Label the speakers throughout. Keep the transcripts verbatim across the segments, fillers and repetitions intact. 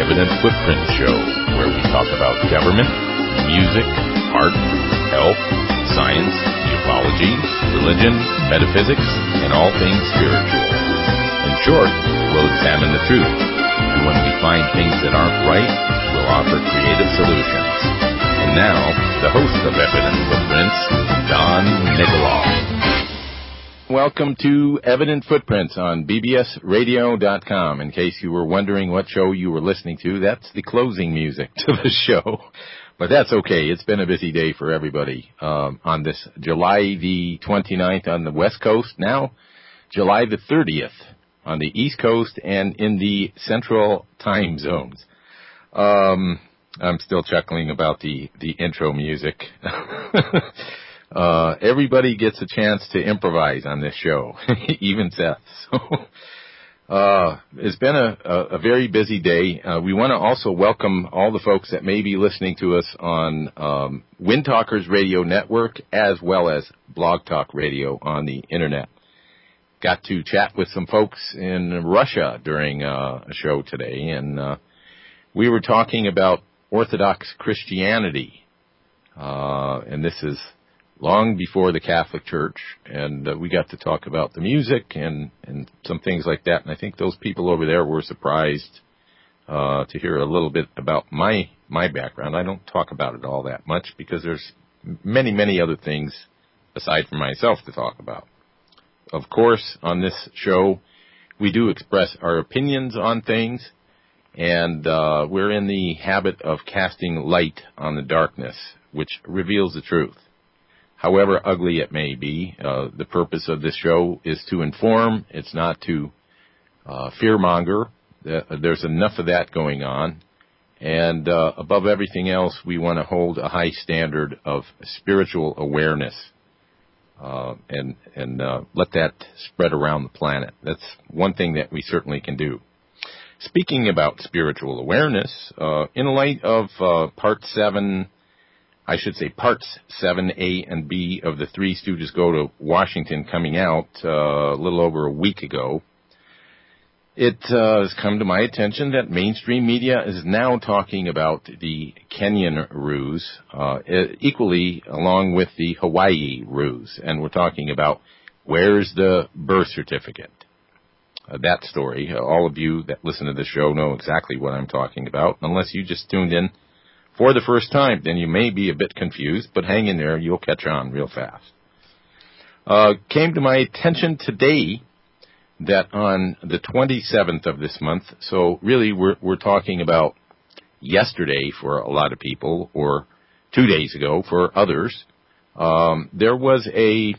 Speaker 1: Evident Footprint Show, where we talk about government, music, art, health, science, ufology, religion, metaphysics, and all things spiritual. In short, we'll examine the truth, and when we find things that aren't right, we'll offer creative solutions. And now, the host of Evident Footprints, Don Nikoloff. Welcome to Evident Footprints on B B S radio dot com. In case you were wondering what show you were listening to, that's the closing music to the show. But that's okay. It's been a busy day for everybody um, on this July the twenty-ninth on the West Coast. Now, July the thirtieth on the East Coast and in the Central Time Zones. Um, I'm still chuckling about the, the intro music. Uh, everybody gets a chance to improvise on this show, even Seth. So, uh, it's been a, a, a very busy day. Uh, we want to also welcome all the folks that may be listening to us on, um, Wind Talkers Radio Network as well as Blog Talk Radio on the internet. Got to chat with some folks in Russia during, uh, a show today, and, uh, we were talking about Orthodox Christianity. Uh, and this is long before the Catholic Church, and uh, we got to talk about the music and, and some things like that, and I think those people over there were surprised uh, to hear a little bit about my my background. I don't talk about it all that much because there's many, many other things aside from myself to talk about. Of course, on this show, we do express our opinions on things, and uh, we're in the habit of casting light on the darkness, which reveals the truth. However ugly it may be, uh, the purpose of this show is to inform. It's not to uh, fearmonger. There's enough of that going on. And uh, above everything else, we want to hold a high standard of spiritual awareness uh, and, and uh, let that spread around the planet. That's one thing that we certainly can do. Speaking about spiritual awareness, uh, in light of uh, Part seven, I should say parts seven, A, and B of the Three Stooges Go to Washington coming out uh, a little over a week ago, it uh, has come to my attention that mainstream media is now talking about the Kenyan ruse, uh, equally along with the Hawaii ruse. And we're talking about where's the birth certificate. Uh, that story, uh, all of you that listen to the show know exactly what I'm talking about, unless you just tuned in for the first time, then you may be a bit confused, but hang in there, you'll catch on real fast. Uh, came to my attention today that on the twenty-seventh of this month, so really we're, we're talking about yesterday for a lot of people, or two days ago for others, um, there was a,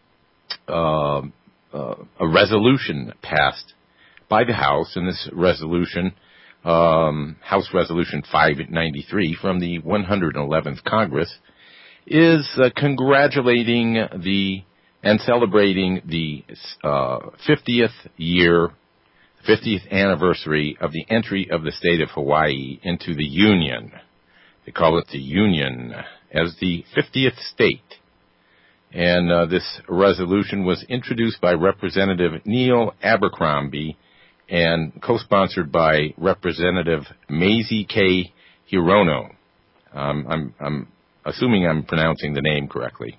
Speaker 1: uh, uh, a resolution passed by the House, and this resolution Um, House Resolution five ninety-three from the one hundred eleventh Congress is uh, congratulating the and celebrating the uh, fiftieth year, fiftieth anniversary of the entry of the state of Hawaii into the Union. They call it the Union as the fiftieth state. And uh, this resolution was introduced by Representative Neil Abercrombie and co-sponsored by Representative Mazie K. Hirono. Um, I'm, I'm assuming I'm pronouncing the name correctly.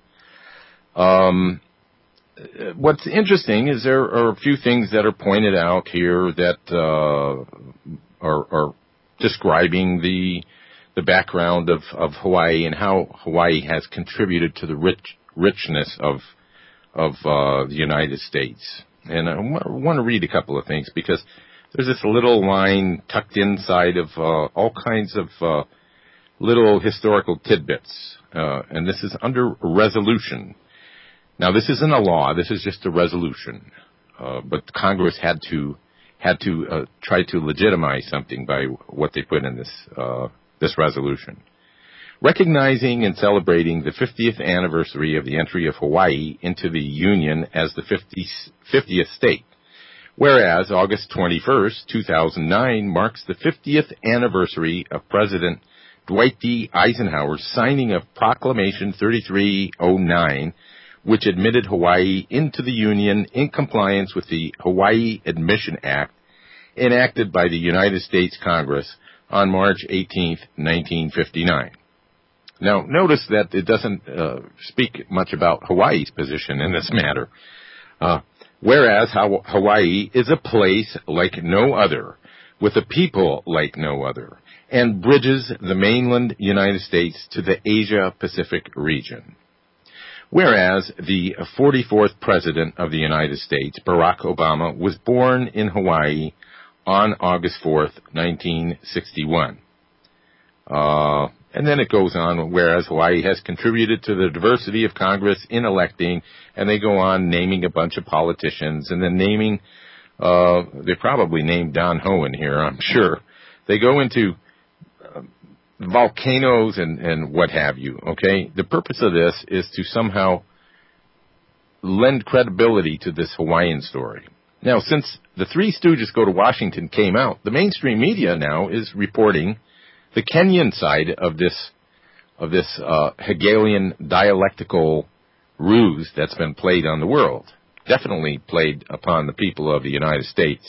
Speaker 1: Um, what's interesting is there are a few things that are pointed out here that uh, are, are describing the the background of, of Hawaii and how Hawaii has contributed to the rich richness of of uh, the United States. And I want to read a couple of things because there's this little line tucked inside of uh, all kinds of uh, little historical tidbits. Uh, and this is under resolution. Now, this isn't a law. This is just a resolution. Uh, but Congress had to had to uh, try to legitimize something by what they put in this uh, this resolution. Recognizing and celebrating the fiftieth anniversary of the entry of Hawaii into the Union as the fiftieth state. Whereas August twenty-first, two thousand nine marks the fiftieth anniversary of President Dwight D. Eisenhower's signing of Proclamation thirty-three oh nine, which admitted Hawaii into the Union in compliance with the Hawaii Admission Act enacted by the United States Congress on March eighteenth, nineteen fifty-nine. Now, notice that it doesn't uh, speak much about Hawaii's position in this matter. Uh, whereas Hawaii is a place like no other, with a people like no other, and bridges the mainland United States to the Asia-Pacific region. Whereas the forty-fourth President of the United States, Barack Obama, was born in Hawaii on August fourth, nineteen sixty-one. Uh, and then it goes on, whereas Hawaii has contributed to the diversity of Congress in electing, and they go on naming a bunch of politicians, and then naming, uh, they probably named Don Hohen here, I'm sure. They go into uh, volcanoes and, and what have you, okay? The purpose of this is to somehow lend credibility to this Hawaiian story. Now, since the Three Stooges Go to Washington came out, the mainstream media now is reporting the Kenyan side of this of this uh, Hegelian dialectical ruse that's been played on the world, definitely played upon the people of the United States.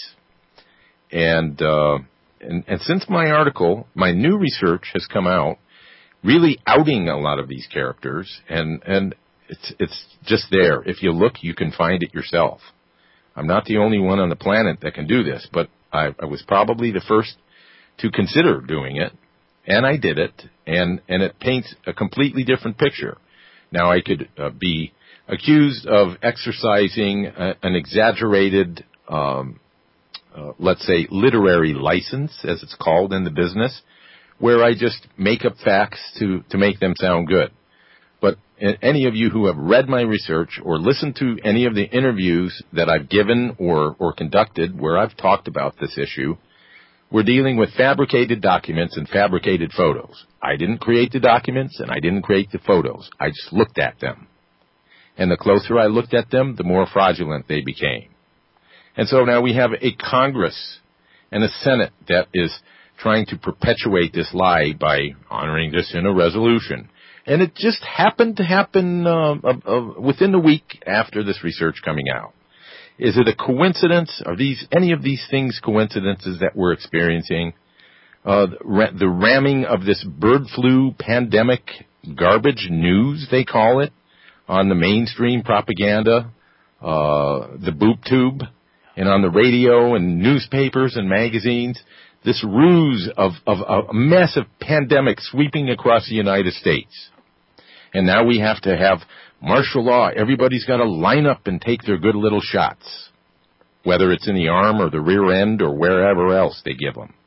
Speaker 1: And, uh, and and since my article, my new research has come out, really outing a lot of these characters, and and it's it's just there. If you look, you can find it yourself. I'm not the only one on the planet that can do this, but I, I was probably the first to consider doing it. And I did it, and, and it paints a completely different picture. Now, I could uh, be accused of exercising a, an exaggerated, um, uh, let's say, literary license, as it's called in the business, where I just make up facts to, to make them sound good. But any of you who have read my research or listened to any of the interviews that I've given or, or conducted where I've talked about this issue, we're dealing with fabricated documents and fabricated photos. I didn't create the documents and I didn't create the photos. I just looked at them. And the closer I looked at them, the more fraudulent they became. And so now we have a Congress and a Senate that is trying to perpetuate this lie by honoring this in a resolution. And it just happened to happen uh, uh, uh, within a week after this research coming out. Is it a coincidence? Are these any of these things coincidences that we're experiencing? Uh, the, the ramming of this bird flu pandemic garbage news, they call it, on the mainstream propaganda, uh, the boob tube, and on the radio and newspapers and magazines. This ruse of, of, of a massive pandemic sweeping across the United States. And now we have to have martial law. Everybody's got to line up and take their good little shots, whether it's in the arm or the rear end or wherever else they give them.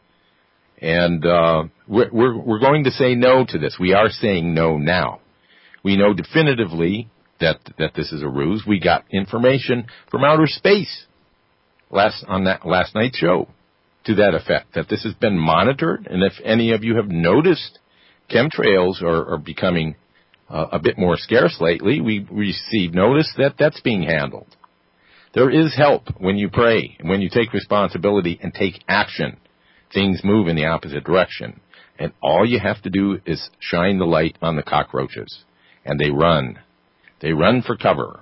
Speaker 1: And uh, we're, we're, we're going to say no to this. We are saying no now. We know definitively that that this is a ruse. We got information from outer space last on that last night's show to that effect, that this has been monitored. And if any of you have noticed chemtrails are, are becoming Uh, a bit more scarce lately, we receive notice that that's being handled. There is help when you pray, when you take responsibility and take action. Things move in the opposite direction. And all you have to do is shine the light on the cockroaches. And they run. They run for cover.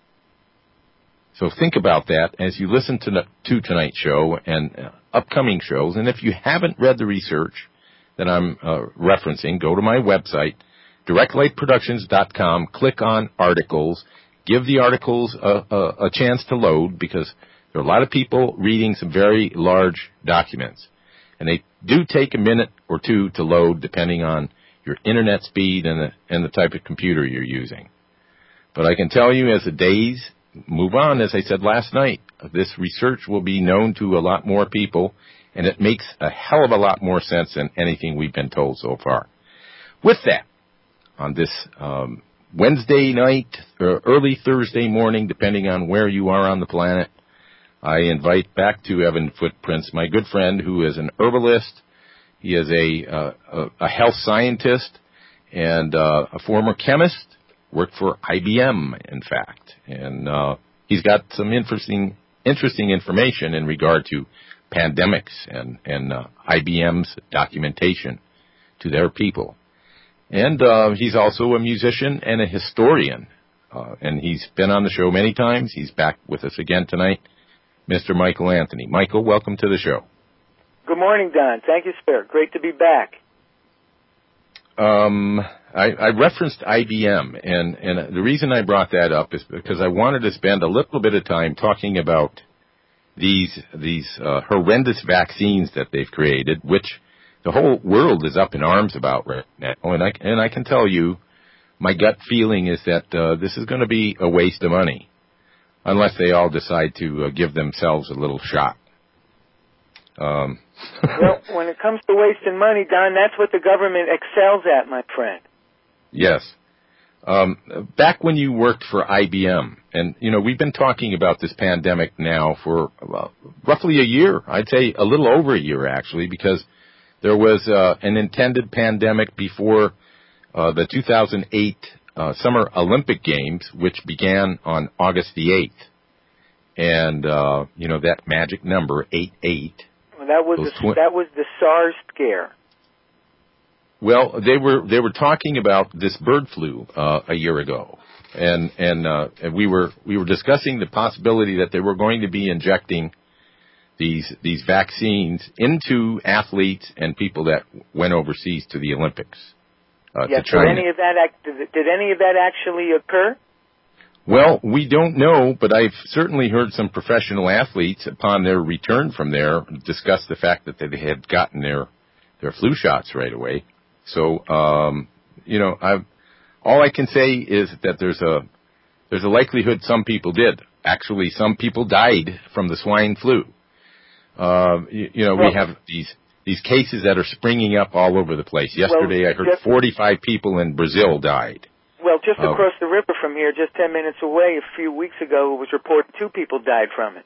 Speaker 1: So think about that as you listen to, to tonight's show and uh, upcoming shows. And if you haven't read the research that I'm uh, referencing, go to my website, direct light productions dot com, click on articles, give the articles a, a, a chance to load, because there are a lot of people reading some very large documents. And they do take a minute or two to load depending on your internet speed and the, and the type of computer you're using. But I can tell you as the days move on, as I said last night, this research will be known to a lot more people, and it makes a hell of a lot more sense than anything we've been told so far. With that, on this um, Wednesday night or early Thursday morning, depending on where you are on the planet, I invite back to Evan Footprints my good friend who is an herbalist. He is a, uh, a health scientist and uh, a former chemist, worked for I B M, in fact. And uh, he's got some interesting interesting information in regard to pandemics and, and uh, I B M's documentation to their people. And uh, he's also a musician and a historian. Uh, and he's been on the show many times. He's back with us again tonight, Mister Michael Anthony. Michael, welcome to the show.
Speaker 2: Good morning, Don. Thank you, sir. Great to be back.
Speaker 1: Um, I, I referenced I B M, and, and the reason I brought that up is because I wanted to spend a little bit of time talking about these these uh, horrendous vaccines that they've created, which the whole world is up in arms about right now. And I, and I can tell you, my gut feeling is that uh, this is going to be a waste of money, unless they all decide to uh, give themselves a little shot. Um,
Speaker 2: well, when it comes to wasting money, Don, that's what the government excels at, my friend.
Speaker 1: Yes. Um, back when you worked for I B M, and, you know, we've been talking about this pandemic now for uh, roughly a year. I'd say a little over a year, actually, because there was uh, an intended pandemic before uh, the two thousand eight uh, Summer Olympic Games, which began on August the eighth. And, uh, you know, that magic number, eight eight.
Speaker 2: Well, that was the, twi- that was the SARS scare.
Speaker 1: Well, they were they were talking about this bird flu uh, a year ago, and and, uh, and we were we were discussing the possibility that they were going to be injecting these these vaccines into athletes and people that went overseas to the Olympics. Uh,
Speaker 2: yes,
Speaker 1: to China.
Speaker 2: Did any of that did, did any of that actually occur?
Speaker 1: Well, we don't know, but I've certainly heard some professional athletes upon their return from there discuss the fact that they had gotten their their flu shots right away. So, um, you know, I've, all I can say is that there's a there's a likelihood some people did. Actually, some people died from the swine flu. Uh, you, you know, well, we have these these cases that are springing up all over the place. Yesterday, well, I heard forty-five people in Brazil died.
Speaker 2: Well, just uh, across the river from here, just ten minutes away, a few weeks ago, it was reported two people died from it.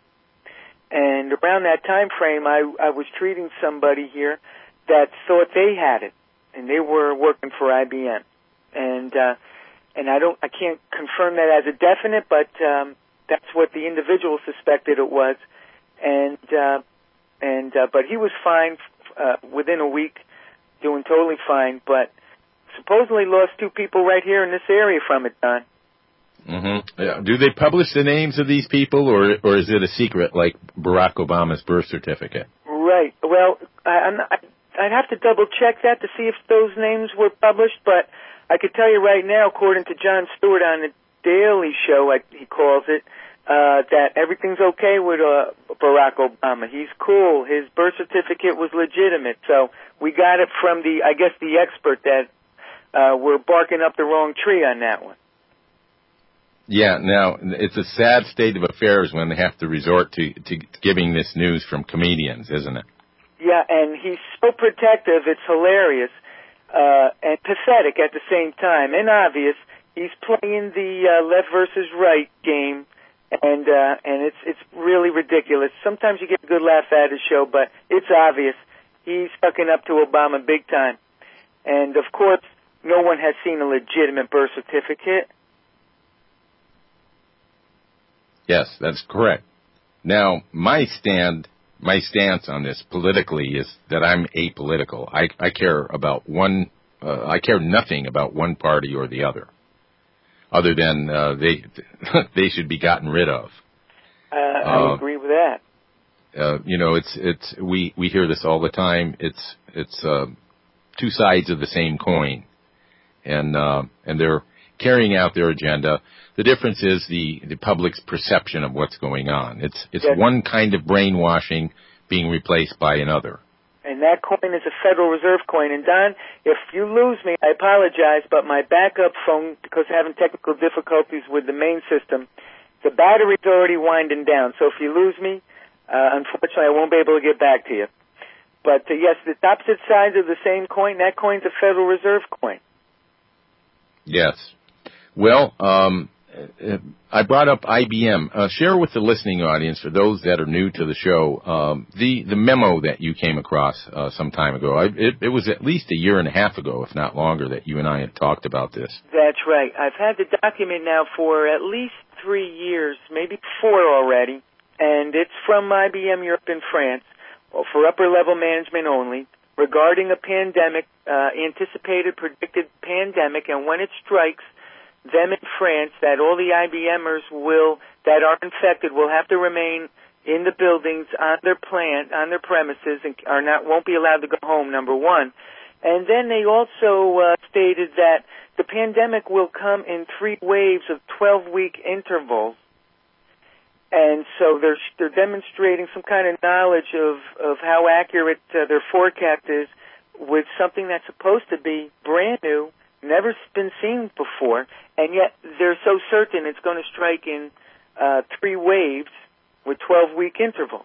Speaker 2: And around that time frame, I, I was treating somebody here that thought they had it. And they were working for I B M, and uh, and I don't, I can't confirm that as a definite, but um, that's what the individual suspected it was, and uh, and uh, but he was fine uh, within a week, doing totally fine, but supposedly lost two people right here in this area from it, Don.
Speaker 1: Mm-hmm. Yeah. Do they publish the names of these people, or or is it a secret like Barack Obama's birth certificate?
Speaker 2: Right. Well, I, I'm not, I, I'd have to double-check that to see if those names were published, but I could tell you right now, according to Jon Stewart on the Daily Show, like he calls it, uh, that everything's okay with uh, Barack Obama. He's cool. His birth certificate was legitimate. So we got it from the, I guess, the expert that uh, we're barking up the wrong tree on that one.
Speaker 1: Yeah, now, it's a sad state of affairs when they have to resort to, to giving this news from comedians, isn't it?
Speaker 2: Yeah, and he's so protective, it's hilarious, uh, and pathetic at the same time, and obvious. He's playing the uh, left versus right game, and uh, and it's it's really ridiculous. Sometimes you get a good laugh at his show, but it's obvious. He's sucking up to Obama big time. And, of course, no one has seen a legitimate birth certificate.
Speaker 1: Yes, that's correct. Now, my stand... My stance on this politically is that I'm apolitical. I, I care about one. Uh, I care nothing about one party or the other, other than uh, they they should be gotten rid of.
Speaker 2: Uh, I uh, agree with that.
Speaker 1: Uh, you know, it's it's we, we hear this all the time. It's it's uh, two sides of the same coin, and uh, and they're carrying out their agenda. The difference is the, the public's perception of what's going on. It's it's yes. one kind of brainwashing being replaced by another.
Speaker 2: And that coin is a Federal Reserve coin. And, Don, if you lose me, I apologize, but my backup phone, because I'm having technical difficulties with the main system, the battery's already winding down. So if you lose me, uh, unfortunately, I won't be able to get back to you. But, uh, yes, the opposite sides of the same coin, that coin's a Federal Reserve coin.
Speaker 1: Yes. Well, um, I brought up I B M. Uh, share with the listening audience, for those that are new to the show, um, the, the memo that you came across uh, some time ago. I, it, it was at least a year and a half ago, if not longer, that you and I had talked about this.
Speaker 2: That's right. I've had the document now for at least three years, maybe four already, and it's from I B M Europe and France, for upper-level management only, regarding a pandemic, uh, anticipated predicted pandemic, and when it strikes them in France, that all the IBMers will, that are infected will have to remain in the buildings, on their plant, on their premises, and are not won't be allowed to go home, number one. And then they also uh, stated that the pandemic will come in three waves of twelve-week intervals. And so they're they're demonstrating some kind of knowledge of, of how accurate uh, their forecast is with something that's supposed to be brand new, never been seen before, and yet they're so certain it's going to strike in uh, three waves with twelve-week intervals.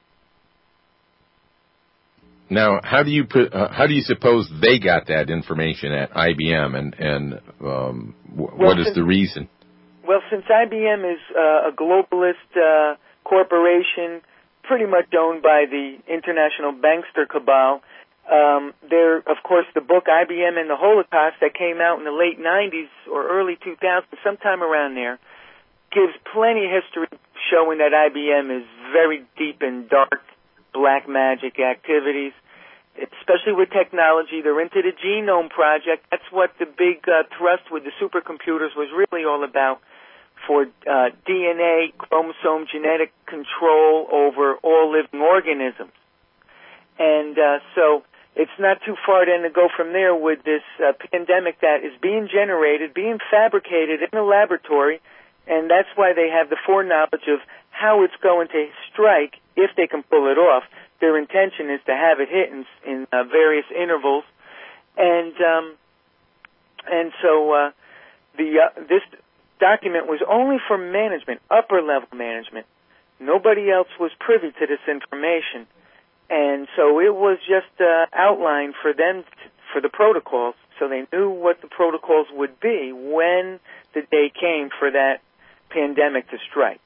Speaker 1: Now, how do you put, uh, how do you suppose they got that information at I B M, and and um, w-
Speaker 2: well,
Speaker 1: what is
Speaker 2: since,
Speaker 1: the reason?
Speaker 2: Well, since I B M is uh, a globalist uh, corporation, pretty much owned by the international bankster cabal, um, there, of course, the book I B M and the Holocaust that came out in the late nineties or early two thousands, sometime around there, gives plenty of history showing that I B M is very deep in dark black magic activities, especially with technology. They're into the Genome Project. That's what the big uh, thrust with the supercomputers was really all about, for uh, D N A, chromosome, genetic control over all living organisms. And uh, so it's not too far then to go from there with this uh, pandemic that is being generated, being fabricated in a laboratory, and that's why they have the foreknowledge of how it's going to strike if they can pull it off. Their intention is to have it hit in, in uh, various intervals, and um, and so uh, the uh, this document was only for management, upper level management. Nobody else was privy to this information, and so it was just uh, outlined for them t- for the protocols, so they knew what the protocols would be when the day came for that pandemic to strike.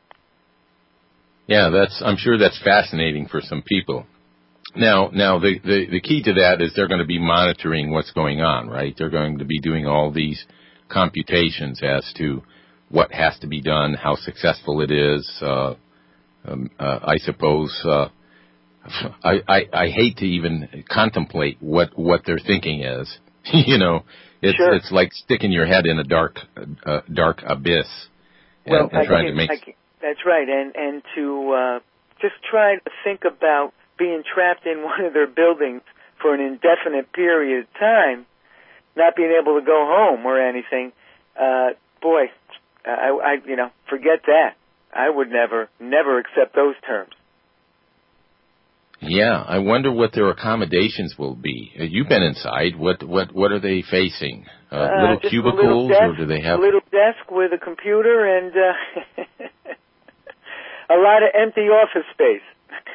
Speaker 1: Yeah, that's. I'm sure that's fascinating for some people. Now, now the, the the key to that is they're going to be monitoring what's going on, right? They're going to be doing all these computations as to what has to be done, how successful it is. Uh, um, uh, I suppose uh, I, I I hate to even contemplate what what their thinking is. you know, it's
Speaker 2: sure.
Speaker 1: it's like sticking your head in a dark uh, dark abyss and,
Speaker 2: well,
Speaker 1: and trying
Speaker 2: can,
Speaker 1: to make.
Speaker 2: I can, That's right, and and to uh, just try to think about being trapped in one of their buildings for an indefinite period of time, not being able to go home or anything. Uh, boy, I, I you know forget that. I would never never accept those terms.
Speaker 1: Yeah, I wonder what their accommodations will be. You've been inside. What what what are they facing? Uh,
Speaker 2: Uh,
Speaker 1: little
Speaker 2: just
Speaker 1: cubicles,
Speaker 2: a little desk,
Speaker 1: or do they have
Speaker 2: a little desk with a computer and uh, a lot of empty office space?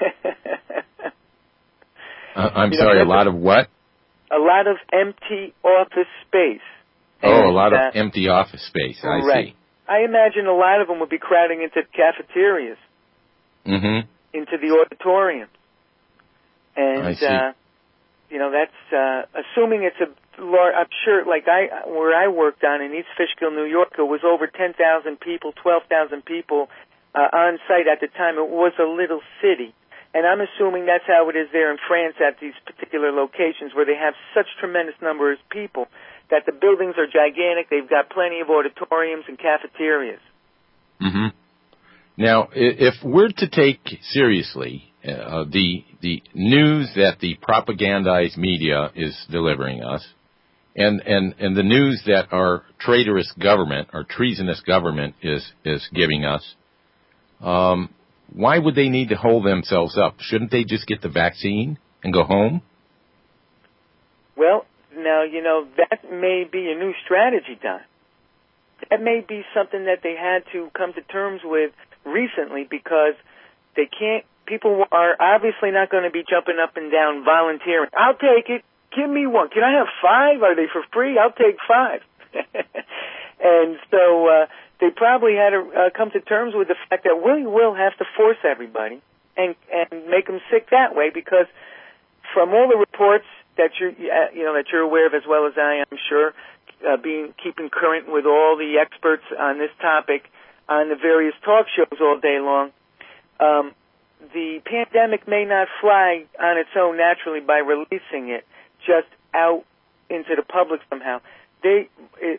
Speaker 1: uh, I'm
Speaker 2: you
Speaker 1: sorry,
Speaker 2: know,
Speaker 1: a lot of what?
Speaker 2: A lot of empty office space.
Speaker 1: Oh,
Speaker 2: and,
Speaker 1: a lot
Speaker 2: uh,
Speaker 1: of empty office space. I
Speaker 2: right.
Speaker 1: see.
Speaker 2: I imagine a lot of them would be crowding into cafeterias,
Speaker 1: mm-hmm.
Speaker 2: into the auditoriums. And,
Speaker 1: I see.
Speaker 2: uh, you know, that's, uh, assuming it's a large, I'm sure, like I, where I worked on in East Fishkill, New York, it was over ten thousand people, twelve thousand people, uh, on site at the time. It was a little city. And I'm assuming that's how it is there in France at these particular locations where they have such tremendous numbers of people that the buildings are gigantic. They've got plenty of auditoriums and cafeterias.
Speaker 1: Mm-hmm. Now, if we're to take seriously uh, the the news that the propagandized media is delivering us, and, and, and the news that our traitorous government, our treasonous government is is giving us, um, why would they need to hold themselves up? Shouldn't they just get the vaccine and go home?
Speaker 2: Well, now, you know, that may be a new strategy, Don. That may be something that they had to come to terms with recently because they can't, people are obviously not going to be jumping up and down volunteering. I'll take it. Give me one. Can I have five? Are they for free? I'll take five. And so uh, they probably had to uh, come to terms with the fact that we will have to force everybody and, and make them sick that way because from all the reports that you're, uh, you know, that you're aware of as well as I am, sure, uh, being keeping current with all the experts on this topic on the various talk shows all day long, um, the pandemic may not fly on its own naturally by releasing it just out into the public somehow. They, it, it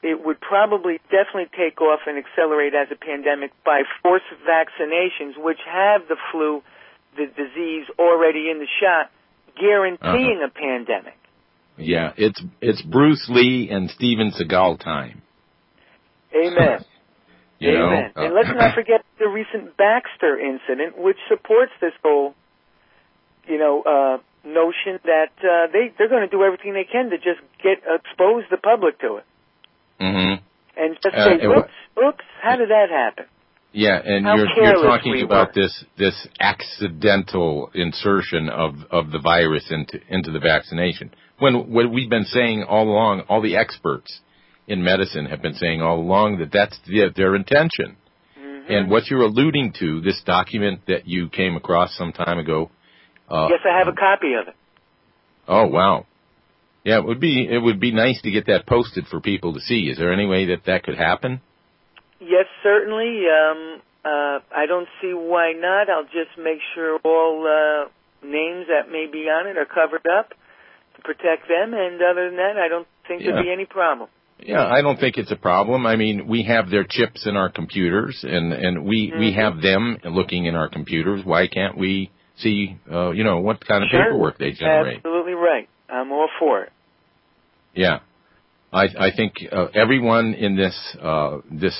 Speaker 2: it would probably definitely take off and accelerate as a pandemic by forced vaccinations, which have the flu, the disease already in the shot, guaranteeing uh-huh. a pandemic.
Speaker 1: Yeah, it's it's Bruce Lee and Steven Seagal time.
Speaker 2: Amen.
Speaker 1: you
Speaker 2: Amen.
Speaker 1: know, uh,
Speaker 2: and let's not forget the recent Baxter incident, which supports this whole, you know, uh, notion that uh, they they're going to do everything they can to just get expose the public to it.
Speaker 1: Mm-hmm.
Speaker 2: And just
Speaker 1: uh,
Speaker 2: say, oops, oops, how did that happen?
Speaker 1: Yeah, and
Speaker 2: how
Speaker 1: you're you're talking
Speaker 2: we
Speaker 1: about
Speaker 2: were.
Speaker 1: this this accidental insertion of, of the virus into into the vaccination. When what we've been saying all along, all the experts in medicine have been saying all along that that's the, their intention. Mm-hmm. And what you're alluding to, this document that you came across some time ago. Uh,
Speaker 2: yes, I have a copy of it.
Speaker 1: Oh wow. Yeah, it would be it would be nice to get that posted for people to see. Is there any way that that could happen?
Speaker 2: Yes, certainly. Um, uh, I don't see why not. I'll just make sure all uh, names that may be on it are covered up to protect them. And other than that, I don't think yeah. there'd be any problem.
Speaker 1: Yeah, I don't think it's a problem. I mean, we have their chips in our computers, and, and we, mm-hmm. we have them looking in our computers. Why can't we see, uh, you know, what kind of
Speaker 2: sure.
Speaker 1: paperwork they generate?
Speaker 2: Absolutely right. I'm all for it.
Speaker 1: Yeah. I, I think uh, everyone in this uh, this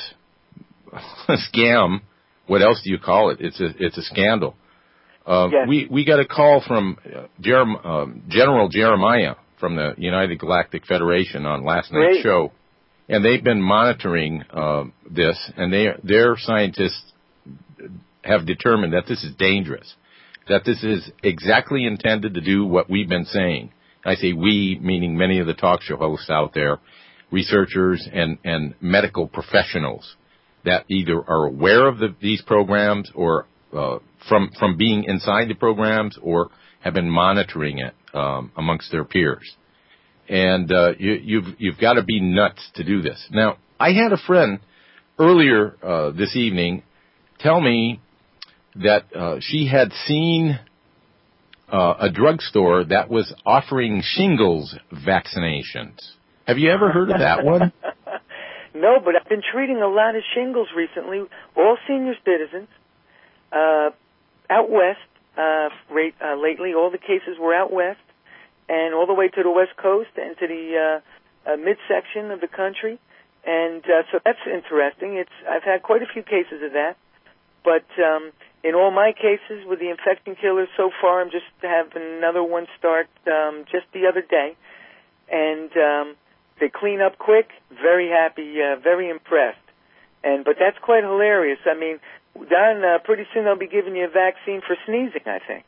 Speaker 1: scam, what else do you call it? It's a it's a scandal. Uh,
Speaker 2: yes.
Speaker 1: We we got a call from uh, Jerem, um, General Jeremiah from the United Galactic Federation on last night's
Speaker 2: Great.
Speaker 1: show, and they've been monitoring uh, this, and they their scientists have determined that this is dangerous, that this is exactly intended to do what we've been saying. I say we, meaning many of the talk show hosts out there, researchers and, and medical professionals that either are aware of the, these programs or uh, from from being inside the programs or have been monitoring it um, amongst their peers. And uh, you, you've you've got to be nuts to do this. Now, I had a friend earlier uh, this evening tell me that uh, she had seen uh, a drugstore that was offering shingles vaccinations. Have you ever heard of that one?
Speaker 2: No, but I've been treating a lot of shingles recently, all senior citizens, uh, out west, uh, rate, uh, lately. All the cases were out west and all the way to the west coast and to the uh, uh, midsection of the country. And uh, so that's interesting. It's I've had quite a few cases of that. But um, in all my cases with the infection killers so far, I'm just having another one start um, just the other day. And um, they clean up quick, very happy, uh, very impressed. And But that's quite hilarious. I mean, Don, uh, pretty soon they'll be giving you a vaccine for sneezing, I think.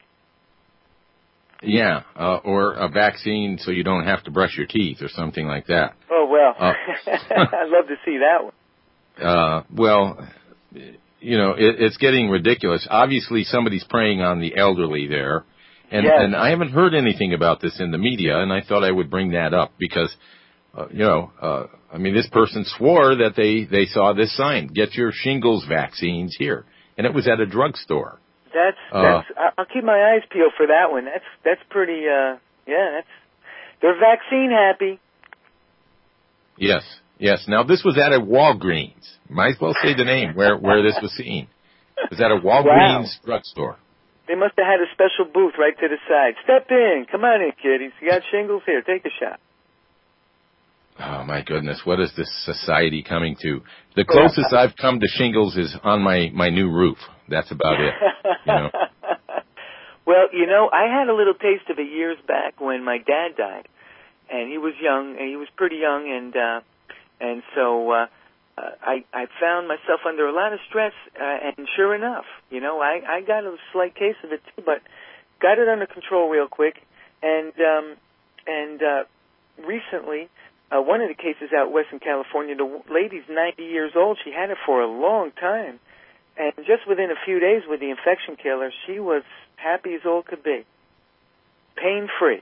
Speaker 1: Yeah, uh, or a vaccine so you don't have to brush your teeth or something like that.
Speaker 2: Oh, well,
Speaker 1: uh,
Speaker 2: I'd love to see that one.
Speaker 1: Uh, well, you know, it, it's getting ridiculous. Obviously, somebody's preying on the elderly there. And,
Speaker 2: yes.
Speaker 1: and I haven't heard anything about this in the media, and I thought I would bring that up because, uh, you know, uh, I mean, this person swore that they, they saw this sign, get your shingles vaccines here. And it was at a drugstore.
Speaker 2: That's, that's, uh, I'll keep my eyes peeled for that one. That's, that's pretty, uh, yeah, that's, they're vaccine happy.
Speaker 1: Yes, yes. Now, this was at a Walgreens. Might as well say the name where, where this was seen. It was at a Walgreens wow. drugstore.
Speaker 2: They must have had a special booth right to the side. Step in. Come on in, kiddies. You got shingles? Here, take a shot.
Speaker 1: Oh, my goodness. What is this society coming to? The closest I've come to shingles is on my, my new roof. That's about it. You know?
Speaker 2: Well, you know, I had a little taste of it years back when my dad died. And he was young, and he was pretty young, and uh, and so uh, uh, I, I found myself under a lot of stress, uh, and sure enough, you know, I, I got a slight case of it too, but got it under control real quick. And um, and uh, recently, uh, one of the cases out west in California, the lady's ninety years old. She had it for a long time, and just within a few days with the infection killer, she was happy as all could be, pain-free.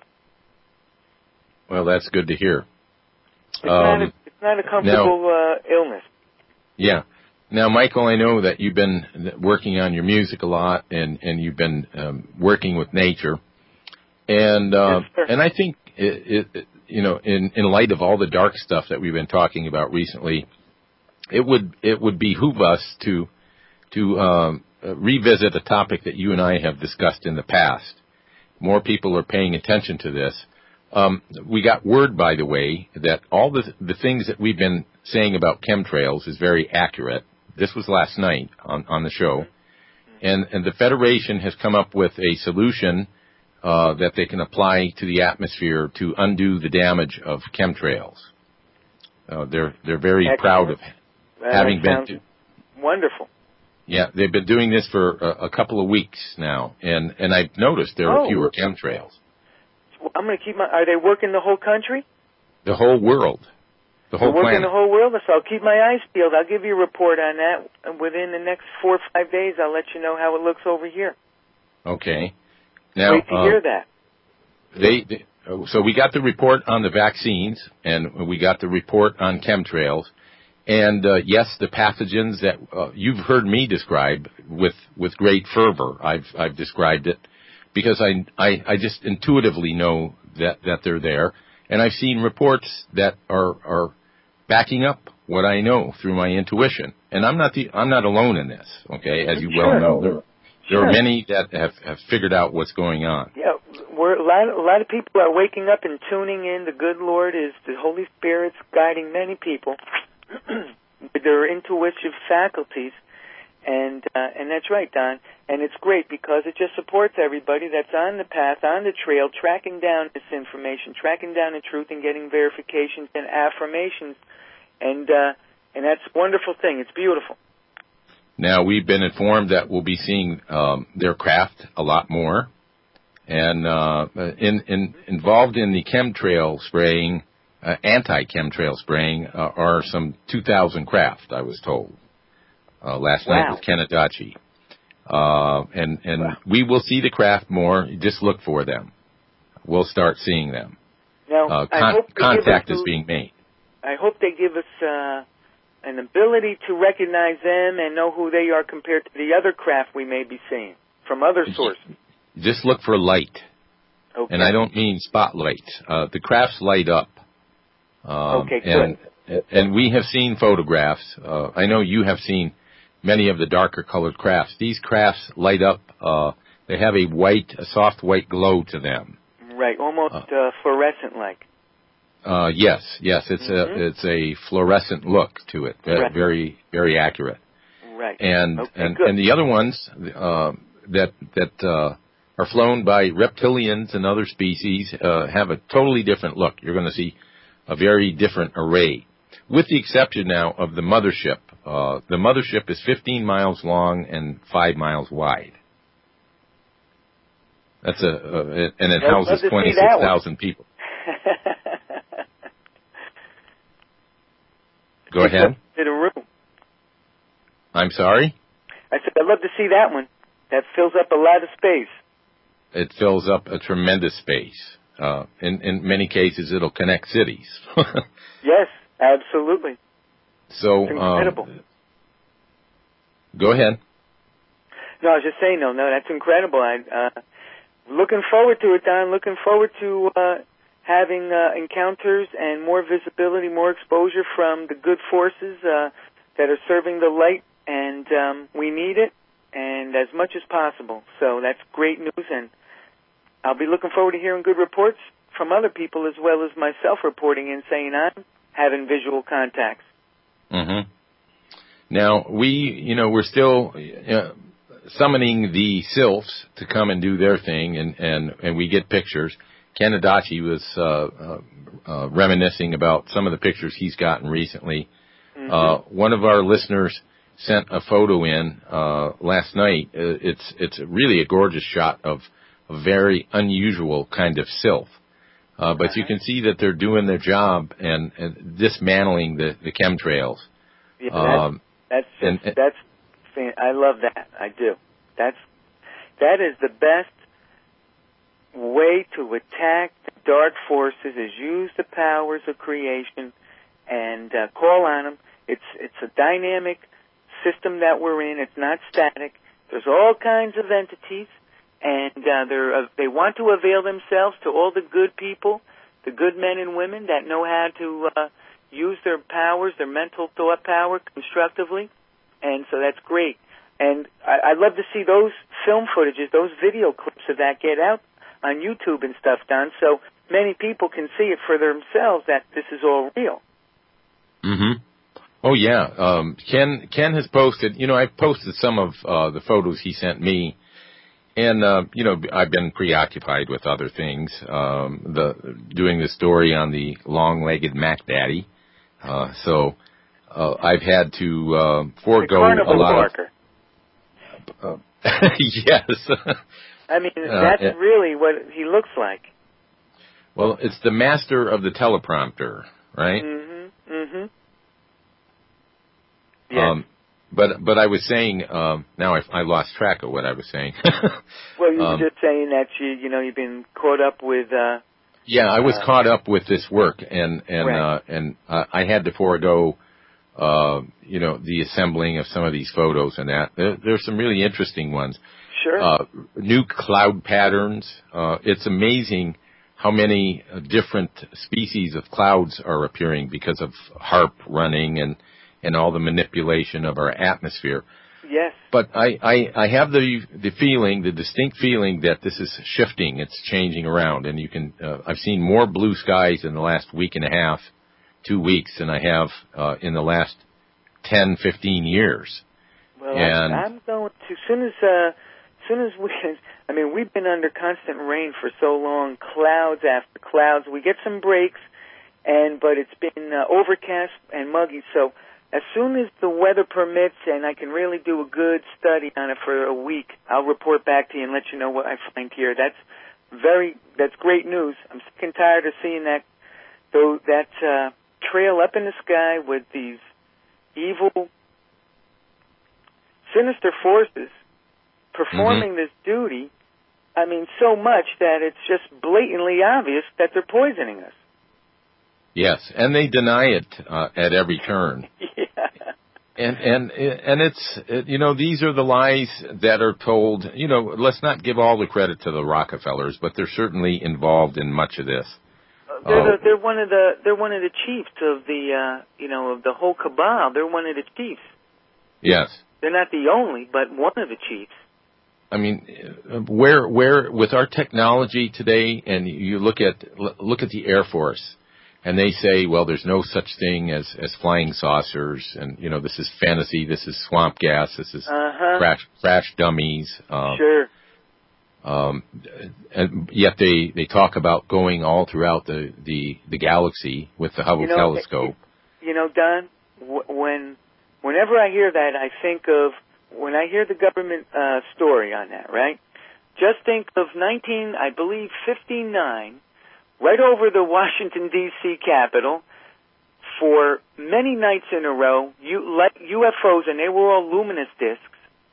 Speaker 1: Well, that's good to hear.
Speaker 2: It's, um, not, a, it's not a comfortable now, uh, illness.
Speaker 1: Yeah. Now, Michael, I know that you've been working on your music a lot, and, and you've been um, working with nature, and uh,
Speaker 2: yes, sir.
Speaker 1: and I think it, it, you know, in, in light of all the dark stuff that we've been talking about recently, it would it would behoove us to to um, revisit a topic that you and I have discussed in the past. More people are paying attention to this. Um, we got word, by the way, that all the the things that we've been saying about chemtrails is very accurate. This was last night on, on the show. And, and the Federation has come up with a solution uh, that they can apply to the atmosphere to undo the damage of chemtrails. Uh, they're they're very Excellent. proud of
Speaker 2: that
Speaker 1: having been to,
Speaker 2: wonderful.
Speaker 1: Yeah, they've been doing this for a, a couple of weeks now, and, and I've noticed there are
Speaker 2: oh.
Speaker 1: fewer chemtrails.
Speaker 2: I'm going to keep my. Are they working the whole country?
Speaker 1: The whole world. The whole
Speaker 2: They're working
Speaker 1: planet.
Speaker 2: the whole world, so I'll keep my eyes peeled. I'll give you a report on that. And within the next four or five days, I'll let you know how it looks over here.
Speaker 1: Okay. Now,
Speaker 2: Great to
Speaker 1: uh,
Speaker 2: hear that.
Speaker 1: They, they, so we got the report on the vaccines, and we got the report on chemtrails. And, uh, yes, the pathogens that uh, you've heard me describe with, with great fervor. I've, I've described it because I, I, I just intuitively know that, that they're there. And I've seen reports that are, are backing up what I know through my intuition. And I'm not the, I'm not alone in this, okay, as you
Speaker 2: sure.
Speaker 1: well know. There, there
Speaker 2: sure.
Speaker 1: are many that have, have figured out what's going on.
Speaker 2: Yeah, we're, a, lot, a lot of people are waking up and tuning in. The good Lord is, the Holy Spirit's guiding many people with their intuitive faculties. And uh, and that's right, Don. And it's great because it just supports everybody that's on the path, on the trail, tracking down this information, tracking down the truth, and getting verifications and affirmations. And uh, and that's a wonderful thing. It's beautiful.
Speaker 1: Now, we've been informed that we'll be seeing um, their craft a lot more. And uh, in, in, involved in the chemtrail spraying, uh, anti-chemtrail spraying, uh, are some two thousand craft, I was told. Uh, last
Speaker 2: wow.
Speaker 1: night with Kenidachi. Uh, and, and
Speaker 2: wow.
Speaker 1: we will see the craft more. Just look for them. We'll start seeing them.
Speaker 2: Now,
Speaker 1: uh, con-
Speaker 2: I hope
Speaker 1: contact
Speaker 2: us,
Speaker 1: is being made.
Speaker 2: I hope they give us uh, an ability to recognize them and know who they are compared to the other craft we may be seeing from other sources.
Speaker 1: Just look for light.
Speaker 2: Okay.
Speaker 1: And I don't mean spotlight. Uh, the crafts light up. Um,
Speaker 2: okay,
Speaker 1: and,
Speaker 2: good.
Speaker 1: And we have seen photographs. Uh, I know you have seen many of the darker colored crafts. These crafts light up. Uh, they have a white, a soft white glow to them.
Speaker 2: Right, almost uh, uh, fluorescent-like.
Speaker 1: Uh, yes, yes, it's
Speaker 2: mm-hmm.
Speaker 1: a it's a fluorescent look to it.
Speaker 2: Right.
Speaker 1: Very, very accurate.
Speaker 2: Right.
Speaker 1: And
Speaker 2: okay,
Speaker 1: and,
Speaker 2: good.
Speaker 1: and the other ones uh, that that uh, are flown by reptilians and other species uh, have a totally different look. You're going to see a very different array, with the exception now of the mothership. Uh, the mothership is fifteen miles long and five miles wide. That's a, a and it
Speaker 2: I'd
Speaker 1: houses twenty-six thousand people. Go ahead.
Speaker 2: In a room.
Speaker 1: I'm sorry?
Speaker 2: I said I'd love to see that one. That fills up a lot of space.
Speaker 1: It fills up a tremendous space. Uh, in, in many cases, it'll connect cities.
Speaker 2: Yes, absolutely.
Speaker 1: So,
Speaker 2: it's incredible.
Speaker 1: Um, go ahead.
Speaker 2: No, I was just saying, no, no, that's incredible. I, uh, looking forward to it, Don. Looking forward to uh, having uh, encounters and more visibility, more exposure from the good forces uh, that are serving the light, and um, we need it, and as much as possible. So that's great news, and I'll be looking forward to hearing good reports from other people as well as myself reporting in saying I'm having visual contacts.
Speaker 1: Mm-hmm. Now, we, you know, we're still uh, summoning the sylphs to come and do their thing, and, and, and we get pictures. Kenidachi was uh, uh, uh, reminiscing about some of the pictures he's gotten recently. Mm-hmm. Uh, one of our listeners sent a photo in uh, last night. Uh, it's it's really a gorgeous shot of a very unusual kind of sylph. Uh, but uh-huh. you can see that they're doing their job and, and dismantling the, the chemtrails.
Speaker 2: Yeah, um, that's that's, just, and, that's I love that. I do. That's that is the best way to attack the dark forces is use the powers of creation and uh, call on them. It's it's a dynamic system that we're in. It's not static. There's all kinds of entities, and uh, they're uh, they want to avail themselves to all the good people the good men and women that know how to uh, use their powers, their mental thought power constructively, and so that's great. And I, I'd love to see those film footages, those video clips of that get out on YouTube and stuff, Don, so many people can see it for themselves that this is all real.
Speaker 1: Mm-hmm. Oh, yeah. Um, Ken Ken has posted, you know, I've posted some of uh, the photos he sent me, and, uh, you know, I've been preoccupied with other things, um, the doing the story on the long-legged Mac Daddy. Uh, so uh, I've had to uh, forego a lot
Speaker 2: barker.
Speaker 1: of... Uh, yes.
Speaker 2: I mean, that's uh, really what he looks like.
Speaker 1: Well, it's the master of the teleprompter, right?
Speaker 2: Mm-hmm. Mm-hmm. Yes. Um,
Speaker 1: but but I was saying, um, now I, I lost track of what I was saying.
Speaker 2: Well, you
Speaker 1: um,
Speaker 2: were just saying that you you know you've been caught up with. Uh,
Speaker 1: yeah, I was
Speaker 2: uh,
Speaker 1: caught up with this work, and and
Speaker 2: right.
Speaker 1: uh, and uh, I had to forego, uh, you know, the assembling of some of these photos and that. There, there's some really interesting ones.
Speaker 2: Sure.
Speaker 1: Uh, new cloud patterns. Uh, it's amazing how many uh, different species of clouds are appearing because of HAARP running and. and all the manipulation of our atmosphere.
Speaker 2: Yes.
Speaker 1: But I, I, I have the the feeling, the distinct feeling that this is shifting. It's changing around, and you can. Uh, I've seen more blue skies in the last week and a half, two weeks, than I have uh, in the last ten, fifteen years.
Speaker 2: Well,
Speaker 1: and
Speaker 2: I'm, I'm going to. As soon as, uh, as soon as we, I mean, we've been under constant rain for so long, clouds after clouds. We get some breaks, and but it's been uh, overcast and muggy, so. As soon as the weather permits and I can really do a good study on it for a week, I'll report back to you and let you know what I find here. That's very, that's great news. I'm sick and tired of seeing that, though, that uh, trail up in the sky with these evil, sinister forces performing mm-hmm. this duty. I mean, so much that it's just blatantly obvious that they're poisoning us.
Speaker 1: Yes, and they deny it uh, at every turn.
Speaker 2: Yeah.
Speaker 1: And and and it's it, you know, these are the lies that are told. You know, let's not give all the credit to the Rockefellers, but they're certainly involved in much of this.
Speaker 2: Uh, they're, the, they're one of the they're one of the chiefs of the uh, you know of the whole cabal. They're one of the chiefs.
Speaker 1: Yes.
Speaker 2: They're not the only, but one of the chiefs.
Speaker 1: I mean, where where with our technology today, and you look at look at the Air Force. And they say, well, there's no such thing as, as flying saucers, and, you know, this is fantasy, this is swamp gas, this is
Speaker 2: uh-huh.
Speaker 1: crash, crash dummies. Um,
Speaker 2: sure.
Speaker 1: Um, and yet they, they talk about going all throughout the, the, the galaxy with the Hubble
Speaker 2: you know,
Speaker 1: telescope.
Speaker 2: You know, Don, when whenever I hear that, I think of, when I hear the government uh, story on that, right? Just think of nineteen, I believe, fifty-nine, right over the Washington, D C Capitol, for many nights in a row, U- U F Os, and they were all luminous discs,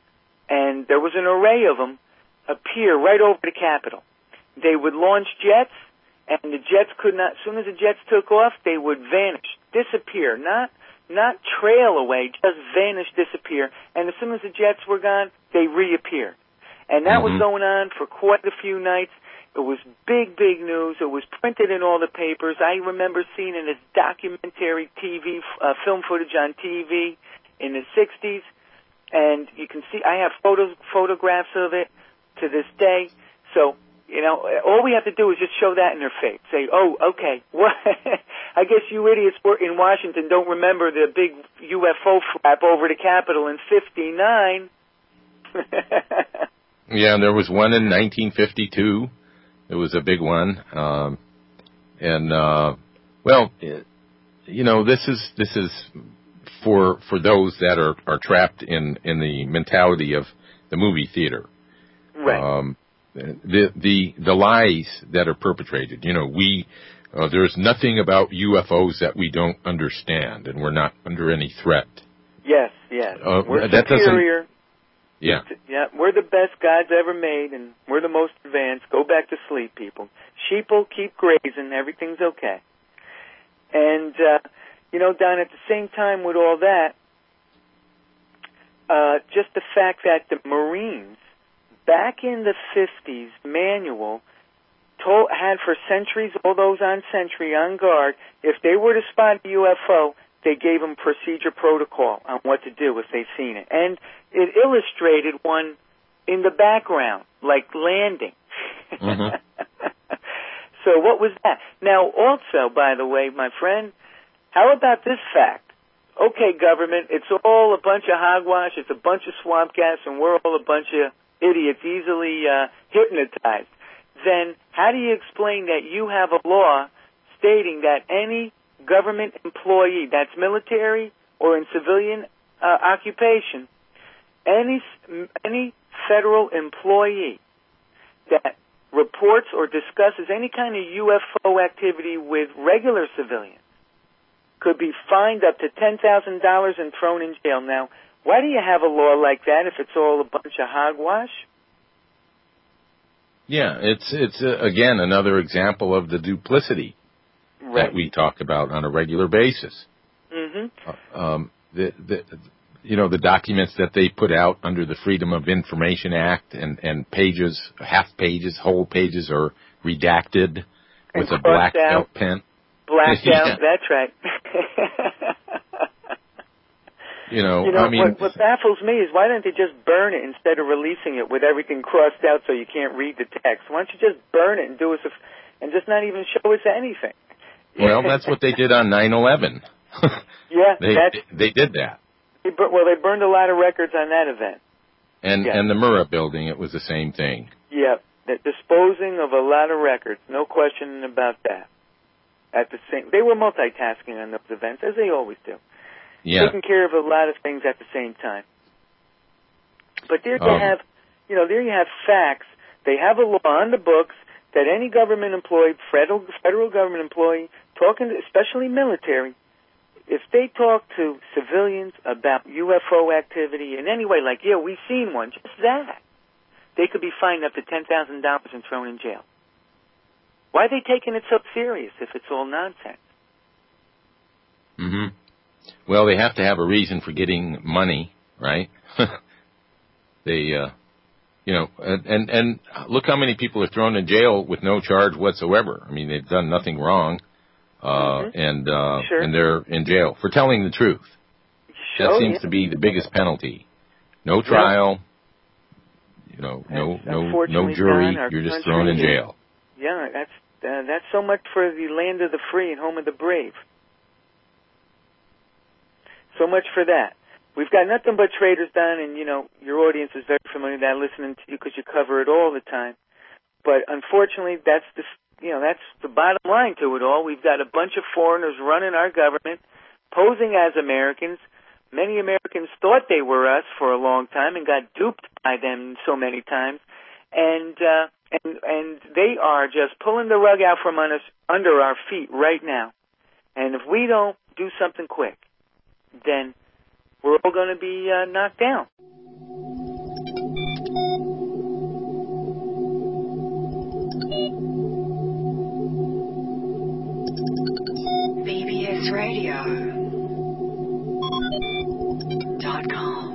Speaker 2: and there was an array of them, appear right over the Capitol. They would launch jets, and the jets could not, as soon as the jets took off, they would vanish, disappear, not not trail away, just vanish, disappear, and as soon as the jets were gone, they reappeared. And that mm-hmm. was going on for quite a few nights. It was big, big news. It was printed in all the papers. I remember seeing in this documentary T V, uh, film footage on T V in the sixties. And you can see, I have photos, photographs of it to this day. So, you know, all we have to do is just show that in their face. Say, oh, okay, what? I guess you idiots in Washington don't remember the big U F O flap over the Capitol in fifty-nine.
Speaker 1: Yeah, and there was one in nineteen fifty-two. It was a big one. Um, and, uh, well, you know, this is, this is for, for those that are, are trapped in, in the mentality of the movie theater.
Speaker 2: Right.
Speaker 1: Um, the, the, the lies that are perpetrated, you know, we, uh, there's nothing about U F Os that we don't understand, and we're not under any threat.
Speaker 2: Yes, yes.
Speaker 1: Uh,
Speaker 2: we're
Speaker 1: that
Speaker 2: superior.
Speaker 1: Yeah.
Speaker 2: Yeah, we're the best God's ever made, and we're the most advanced. Go back to sleep, people. Sheeple, keep grazing. Everything's okay. And, uh, you know, Don, at the same time with all that, uh, just the fact that the Marines, back in the fifties manual, told, had for centuries, all those on sentry, on guard, if they were to spot a U F O, they gave them procedure protocol on what to do if they've seen it. And it illustrated one in the background, like landing.
Speaker 1: Mm-hmm.
Speaker 2: So what was that? Now, also, by the way, my friend, how about this fact? Okay, government, it's all a bunch of hogwash, it's a bunch of swamp gas, and we're all a bunch of idiots easily uh, hypnotized. Then how do you explain that you have a law stating that any government employee, that's military or in civilian uh, occupation, any any federal employee that reports or discusses any kind of U F O activity with regular civilians could be fined up to ten thousand dollars and thrown in jail? Now, why do you have a law like that if it's all a bunch of hogwash?
Speaker 1: Yeah, it's it's uh, again another example of the duplicity
Speaker 2: right.
Speaker 1: that we talk about on a regular basis.
Speaker 2: Mm-hmm.
Speaker 1: Uh, um, the, the you know the documents that they put out under the Freedom of Information Act, and, and pages, half pages, whole pages are redacted
Speaker 2: and
Speaker 1: with a black
Speaker 2: out.
Speaker 1: felt pen.
Speaker 2: Blacked
Speaker 1: yeah.
Speaker 2: out. That's right.
Speaker 1: You know,
Speaker 2: you know
Speaker 1: I mean,
Speaker 2: what, what baffles me is why don't they just burn it instead of releasing it with everything crossed out so you can't read the text? Why don't you just burn it and do us a, and just not even show us anything?
Speaker 1: Well, that's what they did on nine eleven.
Speaker 2: Yeah,
Speaker 1: they
Speaker 2: that's,
Speaker 1: they did that.
Speaker 2: They, well, they burned a lot of records on that event.
Speaker 1: And
Speaker 2: yeah.
Speaker 1: and the Murrah building, it was the same thing.
Speaker 2: Yeah, the disposing of a lot of records, no question about that. At the same, they were multitasking on those events, as they always do.
Speaker 1: Yeah.
Speaker 2: Taking care of a lot of things at the same time. But there you
Speaker 1: um,
Speaker 2: have, you know, there you have facts. They have a law on the books that any government employee, federal federal government employee, talking to, especially military, if they talk to civilians about U F O activity in any way, like, yeah, we've seen one, just that, they could be fined up to ten thousand dollars and thrown in jail. Why are they taking it so serious if it's all nonsense?
Speaker 1: Mm-hmm. Well, they have to have a reason for getting money, right? they, uh, you know, and, and, and look how many people are thrown in jail with no charge whatsoever. I mean, they've done nothing wrong, uh,
Speaker 2: mm-hmm.
Speaker 1: and, uh,
Speaker 2: sure.
Speaker 1: and they're in jail for telling the truth.
Speaker 2: Sure,
Speaker 1: that seems
Speaker 2: yeah.
Speaker 1: to be the biggest penalty. No trial, yeah. you know, no,
Speaker 2: that's
Speaker 1: no, no jury. You're just thrown in jail.
Speaker 2: Yeah, that's, uh, that's so much for the land of the free and home of the brave. So much for that. We've got nothing but traders done, and, you know, your audience is very familiar with that, listening to you because you cover it all the time. But unfortunately, that's the, you know, that's the bottom line to it all. We've got a bunch of foreigners running our government, posing as Americans. Many Americans thought they were us for a long time and got duped by them so many times. And, uh, and, and they are just pulling the rug out from under us, under our feet right now. And if we don't do something quick, then we're all going to be uh, knocked down.
Speaker 3: B B S radio dot com.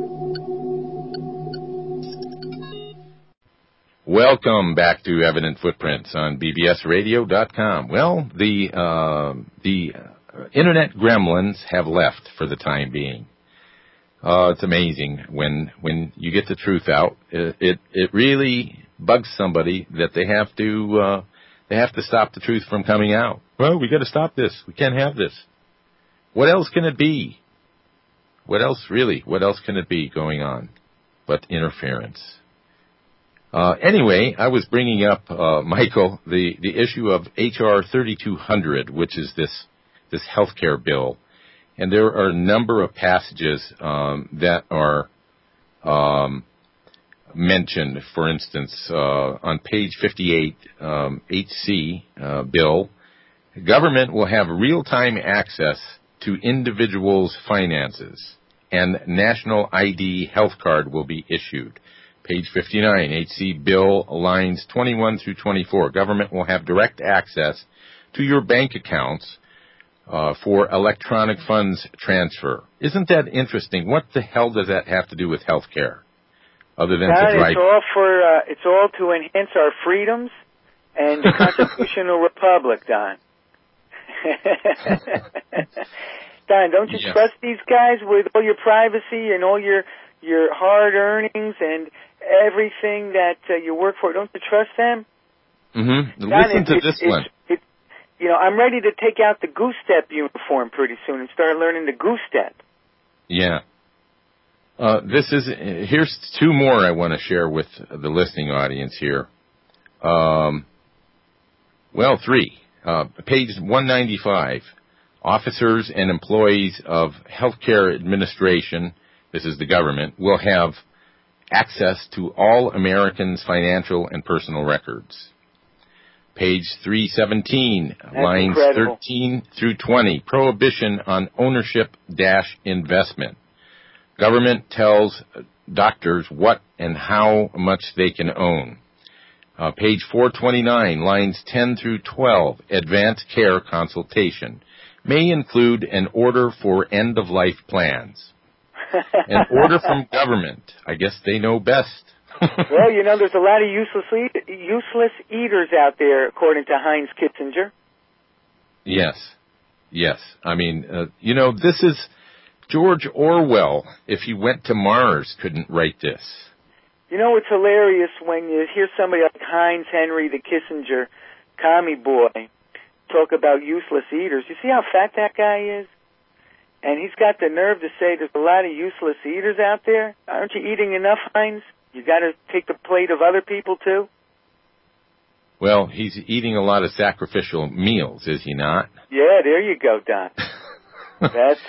Speaker 1: Welcome back to Evident Footprints on B B S radio dot com. Well, the uh, the Internet gremlins have left for the time being. Uh, it's amazing when when you get the truth out. It it, it really bugs somebody that they have to uh, they have to stop the truth from coming out. Well, we got to stop this. We can't have this. What else can it be? What else really? What else can it be going on but interference? Uh, anyway, I was bringing up, uh, Michael, the, the issue of H R thirty-two hundred, which is this, this healthcare bill. And there are a number of passages, um, that are, um, mentioned. For instance, uh, on page fifty-eight, um, H C, uh, bill, government will have real-time access to individuals' finances, and national I D health card will be issued. Page fifty-nine, H C bill lines twenty-one through twenty-four. Government will have direct access to your bank accounts uh, for electronic funds transfer. Isn't that interesting? What the hell does that have to do with health care? Other than
Speaker 2: God,
Speaker 1: to drive...
Speaker 2: It's all, for, uh, it's all to enhance our freedoms and the Constitutional Republic, Don. Don, don't you
Speaker 1: yes.
Speaker 2: trust these guys with all your privacy and all your your hard earnings and everything that uh, you work for? Don't you trust them?
Speaker 1: Mm-hmm.
Speaker 2: Don,
Speaker 1: Listen
Speaker 2: it,
Speaker 1: to
Speaker 2: it,
Speaker 1: this
Speaker 2: it,
Speaker 1: one.
Speaker 2: It, you know, I'm ready to take out the goose step uniform pretty soon and start learning the goose step.
Speaker 1: Yeah. Uh, this is, here's two more I want to share with the listening audience here. Um, well, three. Uh, page one ninety-five. Officers and employees of healthcare administration, this is the government, will have access to all Americans' financial and personal records. Page three seventeen,
Speaker 2: That's
Speaker 1: lines
Speaker 2: incredible.
Speaker 1: thirteen through twenty, prohibition on ownership dash investment. Government tells doctors what and how much they can own. Uh, page four twenty-nine, lines ten through twelve, advanced care consultation. May include an order for end-of-life plans. An order from government. I guess they know best.
Speaker 2: Well, you know, there's a lot of useless eat- useless eaters out there, according to Heinz Kissinger.
Speaker 1: Yes. Yes. I mean, uh, you know, this is George Orwell, if he went to Mars, couldn't write this.
Speaker 2: You know, it's hilarious when you hear somebody like Heinz Henry, the Kissinger commie boy, talk about useless eaters. You see how fat that guy is? And he's got the nerve to say there's a lot of useless eaters out there. Aren't you eating enough, Heinz? You got to take the plate of other people, too?
Speaker 1: Well, he's eating a lot of sacrificial meals, is he not?
Speaker 2: Yeah, there you go, Don. That's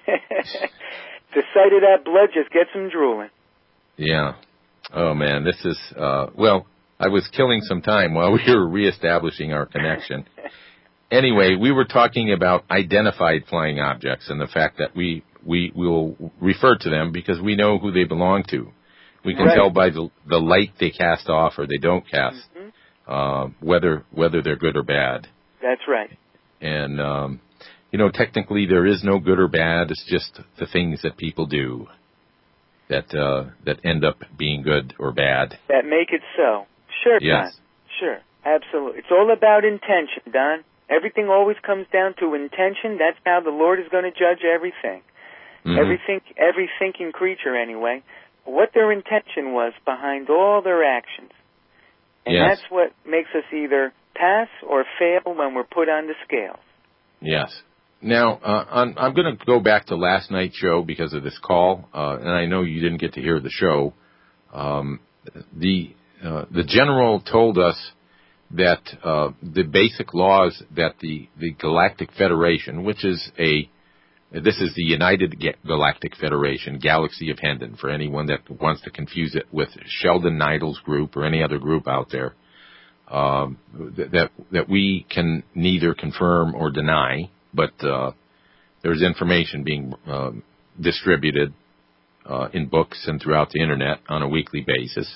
Speaker 2: the sight of that blood just gets him drooling.
Speaker 1: Yeah. Oh, man, this is, uh, well, I was killing some time while we were reestablishing our connection. Anyway, we were talking about identified flying objects and the fact that we, we will refer to them because we know who they belong to. We can
Speaker 2: right.
Speaker 1: tell by the, the light they cast off or they don't cast, mm-hmm. uh, whether whether they're good or bad.
Speaker 2: That's right.
Speaker 1: And, um, you know, technically there is no good or bad. It's just the things that people do that uh, that end up being good or bad.
Speaker 2: That make it so. Sure,
Speaker 1: yes.
Speaker 2: Don. Sure. Absolutely. It's all about intention, Don. Everything always comes down to intention. That's how the Lord is going to judge everything. Mm-hmm. Everything, every thinking creature, anyway. What their intention was behind all their actions. And
Speaker 1: yes.
Speaker 2: that's what makes us either pass or fail when we're put on the scales.
Speaker 1: Yes. Now, uh, I'm, I'm going to go back to last night's show because of this call, uh, and I know you didn't get to hear the show. Um, the uh, the general told us that uh, the basic laws that the, the Galactic Federation, which is a, this is the United Galactic Federation, Galaxy of Hendon, for anyone that wants to confuse it with Sheldon Neidel's group or any other group out there, um, that that we can neither confirm or deny, but uh, there's information being um, distributed uh, in books and throughout the Internet on a weekly basis.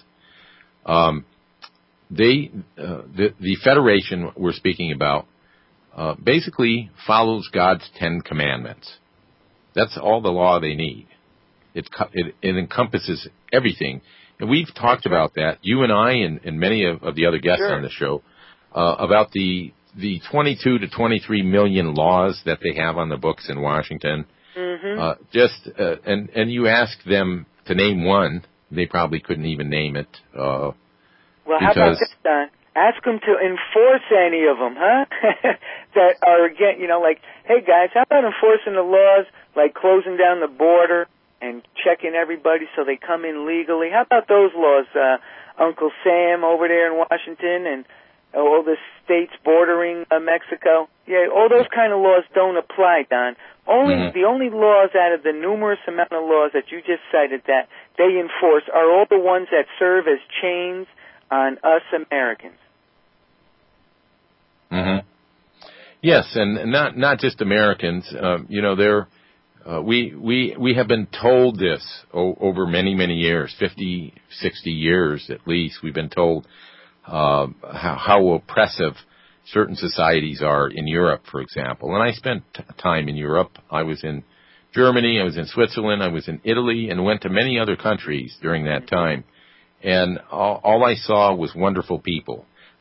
Speaker 1: Um, They, uh, the, the Federation we're speaking about, uh, basically follows God's Ten Commandments. That's all the law they need. It, it, it encompasses everything. And we've talked about that, you and I and, and many of, of the other guests
Speaker 2: sure.
Speaker 1: on the show, uh, about the, the twenty-two to twenty-three million laws that they have on the books in Washington.
Speaker 2: Mm-hmm.
Speaker 1: Uh, just, uh, and, and you ask them to name one, they probably couldn't even name it, uh,
Speaker 2: Well, how about this, Don? Ask them to enforce any of them, huh? that are, again, you know, like, hey, guys, how about enforcing the laws, like closing down the border and checking everybody so they come in legally? How about those laws, uh, Uncle Sam over there in Washington and uh, all the states bordering uh, Mexico? Yeah, all those kind of laws don't apply, Don. Only mm-hmm. The only laws out of the numerous amount of laws that you just cited that they enforce are all the ones that serve as chains on us Americans.
Speaker 1: Mm-hmm. Yes, and not not just Americans. Uh, you know, there uh, we we we have been told this o- over many many years, fifty, sixty years at least. We've been told uh, how, how oppressive certain societies are in Europe, for example. And I spent t- time in Europe. I was in Germany, I was in Switzerland, I was in Italy, and went to many other countries during that time. And all, all I saw was wonderful people.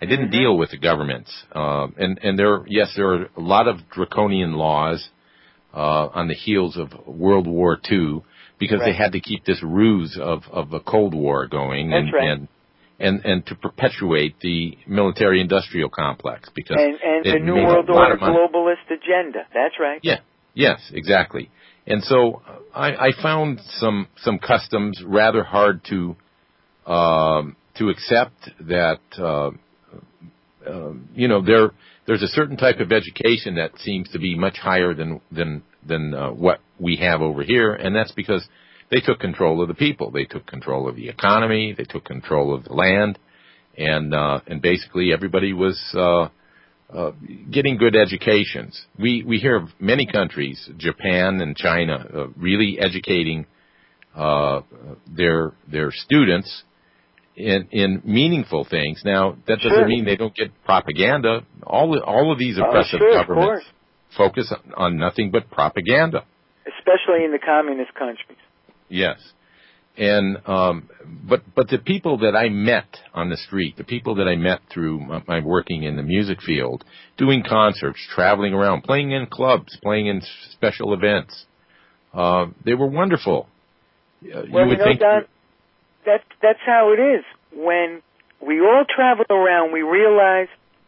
Speaker 1: I didn't
Speaker 2: Mm-hmm.
Speaker 1: deal with the governments. Uh, and, and there, yes, there are a lot of draconian laws uh, on the heels of World War Two because
Speaker 2: Right.
Speaker 1: they had to keep this ruse of, of a Cold War going.
Speaker 2: That's
Speaker 1: and,
Speaker 2: right.
Speaker 1: and and and to perpetuate the military-industrial complex because
Speaker 2: And, and
Speaker 1: it
Speaker 2: the New
Speaker 1: made
Speaker 2: World
Speaker 1: a lot
Speaker 2: Order
Speaker 1: of money.
Speaker 2: globalist agenda. That's right.
Speaker 1: Yeah. Yes, exactly. And so I, I found some some customs rather hard to um, to accept. That uh, uh, you know there there's a certain type of education that seems to be much higher than than than uh, what we have over here, and that's because they took control of the people. They took control of the economy. They took control of the land, and uh, and basically everybody was uh, uh, getting good educations. We we hear of many countries, Japan and China, uh, really educating uh, their their students in in meaningful things. Now that doesn't
Speaker 2: Sure.
Speaker 1: mean they don't get propaganda. All all of these
Speaker 2: Oh,
Speaker 1: oppressive
Speaker 2: sure, of
Speaker 1: governments
Speaker 2: course.
Speaker 1: focus on nothing but propaganda.
Speaker 2: Especially in the communist countries.
Speaker 1: Yes. And, um, but, but the people that I met on the street, the people that I met through my, my working in the music field, doing concerts, traveling around, playing in clubs, playing in special events, uh, they were wonderful. Uh,
Speaker 2: Well,
Speaker 1: you
Speaker 2: you
Speaker 1: would
Speaker 2: know,
Speaker 1: think,
Speaker 2: Don, that's, that's how it is. When we all travel around, we realize,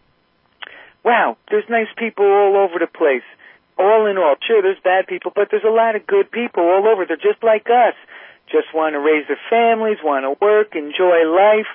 Speaker 2: wow, there's nice people all over the place. All in all, sure, there's bad people, but there's a lot of good people all over. They're just like us. Just want to raise their families, want to work, enjoy life,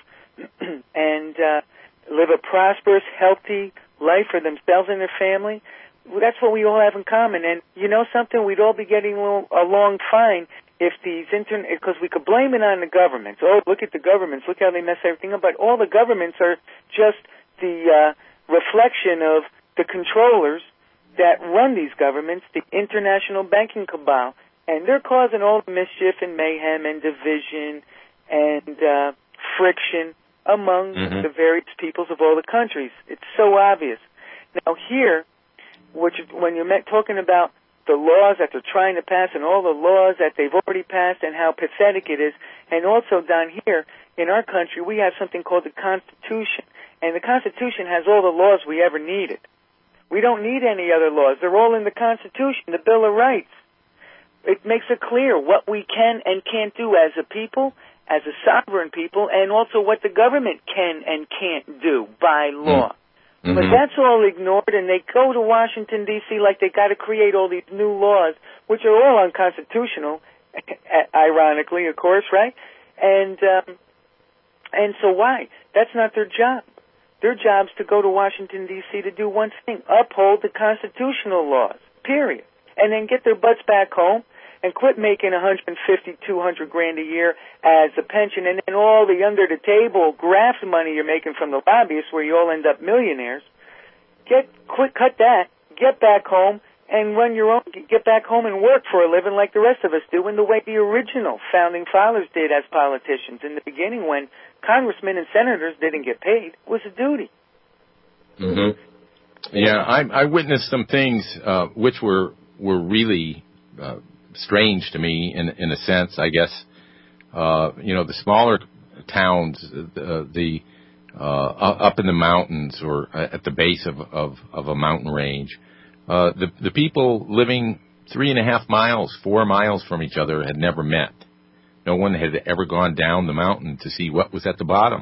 Speaker 2: and uh, live a prosperous, healthy life for themselves and their family. Well, that's what we all have in common. And you know something? We'd all be getting along fine if these internet, because we could blame it on the governments. Oh, look at the governments. Look how they mess everything up. But all the governments are just the uh, reflection of the controllers that run these governments, the international banking cabal, and they're causing all the mischief and mayhem and division and uh, friction among
Speaker 1: Mhm.
Speaker 2: the various peoples of all the countries. It's so obvious. Now here, which when you're met, talking about the laws that they're trying to pass and all the laws that they've already passed and how pathetic it is, and also down here in our country we have something called the Constitution, and the Constitution has all the laws we ever needed. We don't need any other laws. They're all in the Constitution, the Bill of Rights. It makes it clear what we can and can't do as a people, as a sovereign people, and also what the government can and can't do by law.
Speaker 1: Mm-hmm.
Speaker 2: But that's all ignored, and they go to Washington, D C like they got to create all these new laws, which are all unconstitutional, ironically, of course, right? And um, and so why? That's not their job. Their job's to go to Washington, D C to do one thing, uphold the constitutional laws, period. And then get their butts back home and quit making one hundred fifty, two hundred grand a year as a pension, and then all the under-the-table graft money you're making from the lobbyists where you all end up millionaires. Get, quit, cut that, get back home, and run your own, get back home and work for a living like the rest of us do in the way the original founding fathers did as politicians in the beginning when congressmen and senators didn't get paid. It was a duty.
Speaker 1: Mm-hmm. Yeah, I, I witnessed some things uh, which were were really uh, strange to me in in a sense, I guess. Uh, you know, the smaller towns, uh, the uh, up in the mountains or at the base of of, of a mountain range, uh, the the people living three and a half miles, four miles from each other had never met. No one had ever gone down the mountain to see what was at the bottom.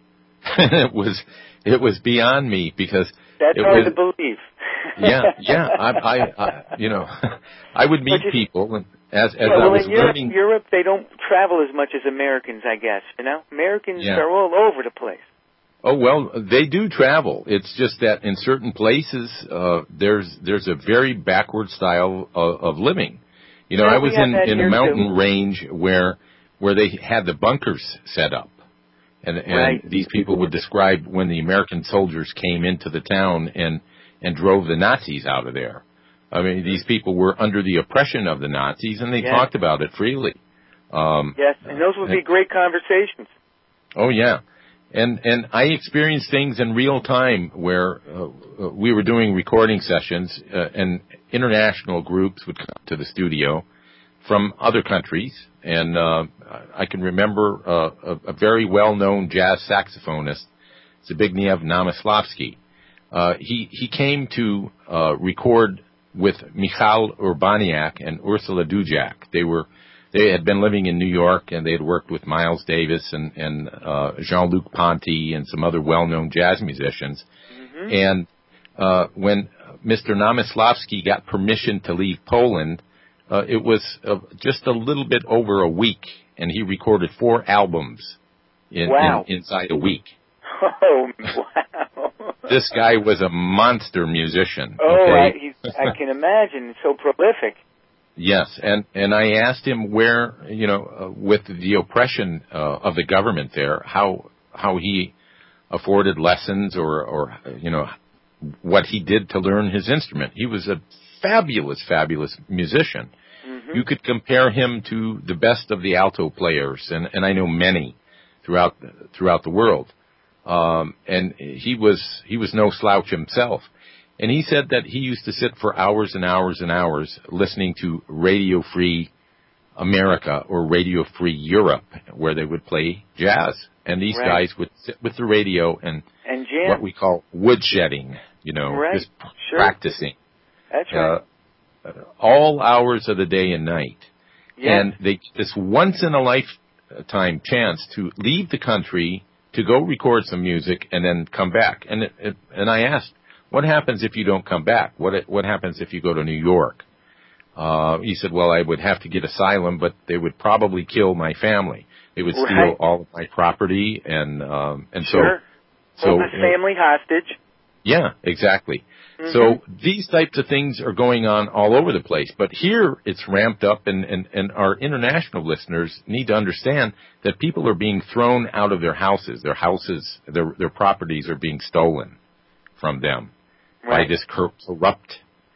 Speaker 1: it was it was beyond me because
Speaker 2: that's
Speaker 1: it
Speaker 2: hard
Speaker 1: was,
Speaker 2: to believe.
Speaker 1: yeah, yeah. I, I, I, you know, I would meet
Speaker 2: you,
Speaker 1: people, and as as
Speaker 2: well,
Speaker 1: I was
Speaker 2: in Europe,
Speaker 1: learning.
Speaker 2: Europe, they don't travel as much as Americans, I guess. You know, Americans
Speaker 1: Yeah.
Speaker 2: are all over the place.
Speaker 1: Oh well, they do travel. It's just that in certain places, uh, there's there's a very backward style of, of living. You know,
Speaker 2: Yeah,
Speaker 1: I
Speaker 2: we
Speaker 1: was
Speaker 2: have
Speaker 1: in
Speaker 2: that
Speaker 1: in a
Speaker 2: here,
Speaker 1: mountain
Speaker 2: too.
Speaker 1: range where where they had the bunkers set up. And, and
Speaker 2: Right.
Speaker 1: these people would describe when the American soldiers came into the town and, and drove the Nazis out of there. I mean, these people were under the oppression of the Nazis, and they
Speaker 2: Yeah.
Speaker 1: talked about it freely. Um,
Speaker 2: Yes, and those would be great conversations.
Speaker 1: Oh, yeah. And and I experienced things in real time where uh, we were doing recording sessions, uh, and international groups would come to the studio from other countries. And uh, I can remember uh, a, a very well-known jazz saxophonist Zbigniew Namyslavsky. Uh, he, he came to, uh, record with Michal Urbaniak and Ursula Dujak. They were, they had been living in New York, and they had worked with Miles Davis and, and, uh, Jean-Luc Ponty and some other well-known jazz musicians.
Speaker 2: Mm-hmm.
Speaker 1: And, uh, when Mister Namyslavsky got permission to leave Poland, uh, it was uh, just a little bit over a week, and he recorded four albums in,
Speaker 2: wow.
Speaker 1: in inside a week.
Speaker 2: Oh, wow.
Speaker 1: This guy was a monster musician.
Speaker 2: Oh,
Speaker 1: okay?
Speaker 2: I, he's, I can imagine. He's so prolific.
Speaker 1: Yes, and, and I asked him where, you know, uh, with the oppression uh, of the government there, how how he afforded lessons or, or, you know, what he did to learn his instrument. He was a fabulous, fabulous musician.
Speaker 2: Mm-hmm.
Speaker 1: You could compare him to the best of the alto players, and, and I know many throughout throughout the world. Um, and he was he was no slouch himself. And he said that he used to sit for hours and hours and hours listening to Radio Free America or Radio Free Europe, where they would play jazz. And these
Speaker 2: right.
Speaker 1: guys would sit with the radio and,
Speaker 2: and jam.
Speaker 1: what we call woodshedding, you know,
Speaker 2: right.
Speaker 1: just
Speaker 2: sure.
Speaker 1: practicing.
Speaker 2: That's right.
Speaker 1: Uh, all hours of the day and night.
Speaker 2: Yes.
Speaker 1: And they this once in a lifetime chance to leave the country to go record some music and then come back. And it, it, and I asked, what happens if you don't come back? What what happens if you go to New York? Uh, he said, well, I would have to get asylum, but they would probably kill my family. They would steal
Speaker 2: right.
Speaker 1: all of my property, and um, and
Speaker 2: sure.
Speaker 1: so so
Speaker 2: well, the family uh, hostage.
Speaker 1: Yeah, exactly. Mm-hmm. So these types of things are going on all over the place. But here it's ramped up, and, and, and our international listeners need to understand that people are being thrown out of their houses. Their houses, their their properties are being stolen from them
Speaker 2: right.
Speaker 1: by this corrupt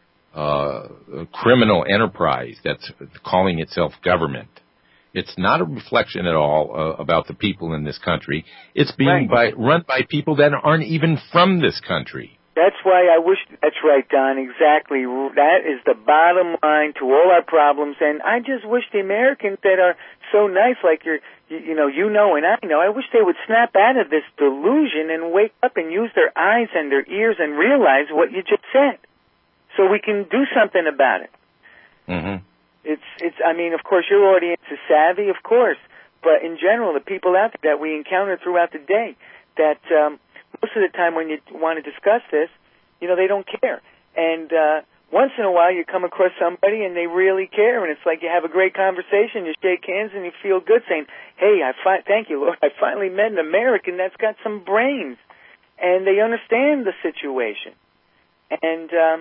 Speaker 1: uh, criminal enterprise that's calling itself government. It's not a reflection at all uh, about the people in this country. It's being
Speaker 2: right.
Speaker 1: by, run by people that aren't even from this country.
Speaker 2: That's why I wish, that's right, Don, exactly. That is the bottom line to all our problems. And I just wish the Americans that are so nice, like you're, you, you know, you know and I know, I wish they would snap out of this delusion and wake up and use their eyes and their ears and realize what you just said, so we can do something about it.
Speaker 1: Mm-hmm.
Speaker 2: It's, it's, I mean, of course, your audience is savvy, of course, but in general, the people out there that we encounter throughout the day, that um, most of the time when you want to discuss this, you know, they don't care. And uh, once in a while, you come across somebody and they really care, and it's like you have a great conversation, you shake hands, and you feel good, saying, hey, I fi- thank you, Lord, I finally met an American that's got some brains, and they understand the situation. And um,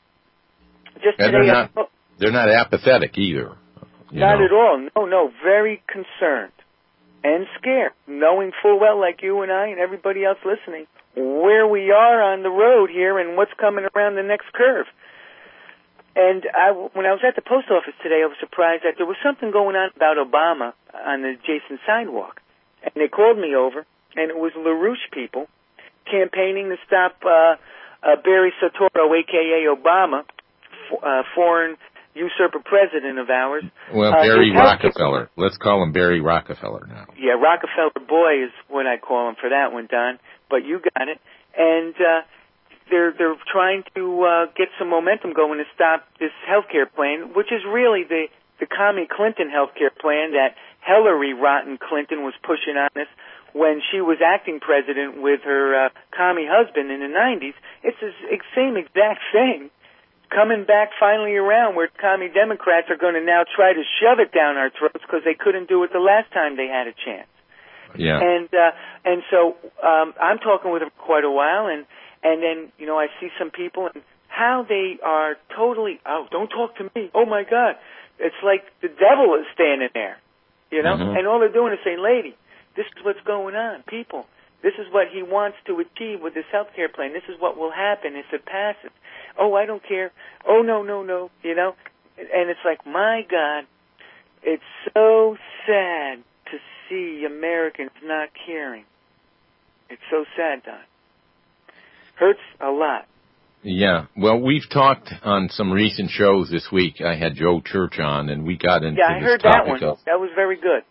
Speaker 2: just
Speaker 1: and
Speaker 2: today...
Speaker 1: They're not- I- They're not apathetic either.
Speaker 2: Not
Speaker 1: know.
Speaker 2: at all. No, no. Very concerned and scared, knowing full well, like you and I and everybody else listening, where we are on the road here and what's coming around the next curve. And I, when I was at the post office today, I was surprised that there was something going on about Obama on the adjacent sidewalk. And they called me over, and it was LaRouche people campaigning to stop uh, uh, Barry Soetoro, a k a. Obama, f- uh, foreign usurper president of ours.
Speaker 1: Well,
Speaker 2: uh,
Speaker 1: Barry Rockefeller. Let's call him Barry Rockefeller now.
Speaker 2: Yeah, Rockefeller boy is what I call him for that one, Don. But you got it. And uh, they're they're trying to uh, get some momentum going to stop this health care plan, which is really the the commie Clinton health care plan that Hillary Rotten Clinton was pushing on us when she was acting president with her uh, commie husband in the nineties. It's the same exact thing. Coming back finally around, where commie Democrats are going to now try to shove it down our throats because they couldn't do it the last time they had a chance.
Speaker 1: Yeah.
Speaker 2: And uh, and so um, I'm talking with them for quite a while, and and then you know I see some people and how they are totally oh don't talk to me, oh my God, it's like the devil is standing there, you know,
Speaker 1: mm-hmm.
Speaker 2: and all they're doing is saying, lady, this is what's going on, people. This is what he wants to achieve with this health care plan. This is what will happen if it passes. Oh, I don't care. Oh, no, no, no, you know. And it's like, my God, it's so sad to see Americans not caring. It's so sad, Don. Hurts a lot.
Speaker 1: Yeah. Well, we've talked on some recent shows this week. I had Joe Church on, and we got into
Speaker 2: yeah, I
Speaker 1: this
Speaker 2: heard
Speaker 1: topic
Speaker 2: that one.
Speaker 1: of...
Speaker 2: That was very good.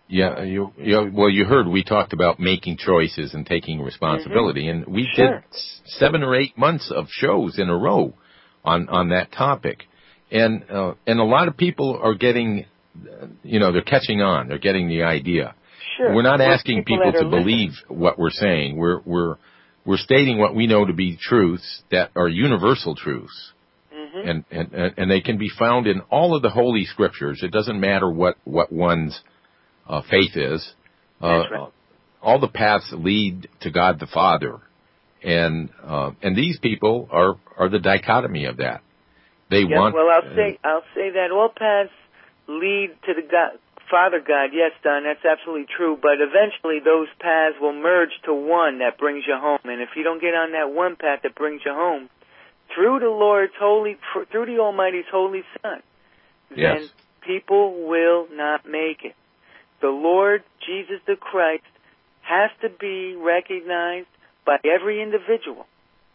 Speaker 1: Yeah, you, you, well, you heard we talked about making choices and taking responsibility, mm-hmm. and we
Speaker 2: sure.
Speaker 1: did seven or eight months of shows in a row on, on that topic. And, uh, and a lot of people are getting, you know, they're catching on. They're getting the idea.
Speaker 2: Sure.
Speaker 1: We're not
Speaker 2: well,
Speaker 1: asking people, people to believe what we're saying. We're, we're, we're stating what we know to be truths that are universal truths. Mm-hmm. And, and, and they can be found in all of the holy scriptures. It doesn't matter what, what one's Uh, faith is. Uh,
Speaker 2: right.
Speaker 1: All the paths lead to God the Father, and uh, and these people are are the dichotomy of that. They
Speaker 2: yeah,
Speaker 1: want.
Speaker 2: Well, I'll
Speaker 1: uh,
Speaker 2: say I'll say that all paths lead to the God, Father God. Yes, Don, that's absolutely true. But eventually, those paths will merge to one that brings you home. And if you don't get on that one path that brings you home, through the Lord's holy, through the Almighty's holy Son,
Speaker 1: yes.
Speaker 2: then people will not make it. The Lord Jesus the Christ has to be recognized by every individual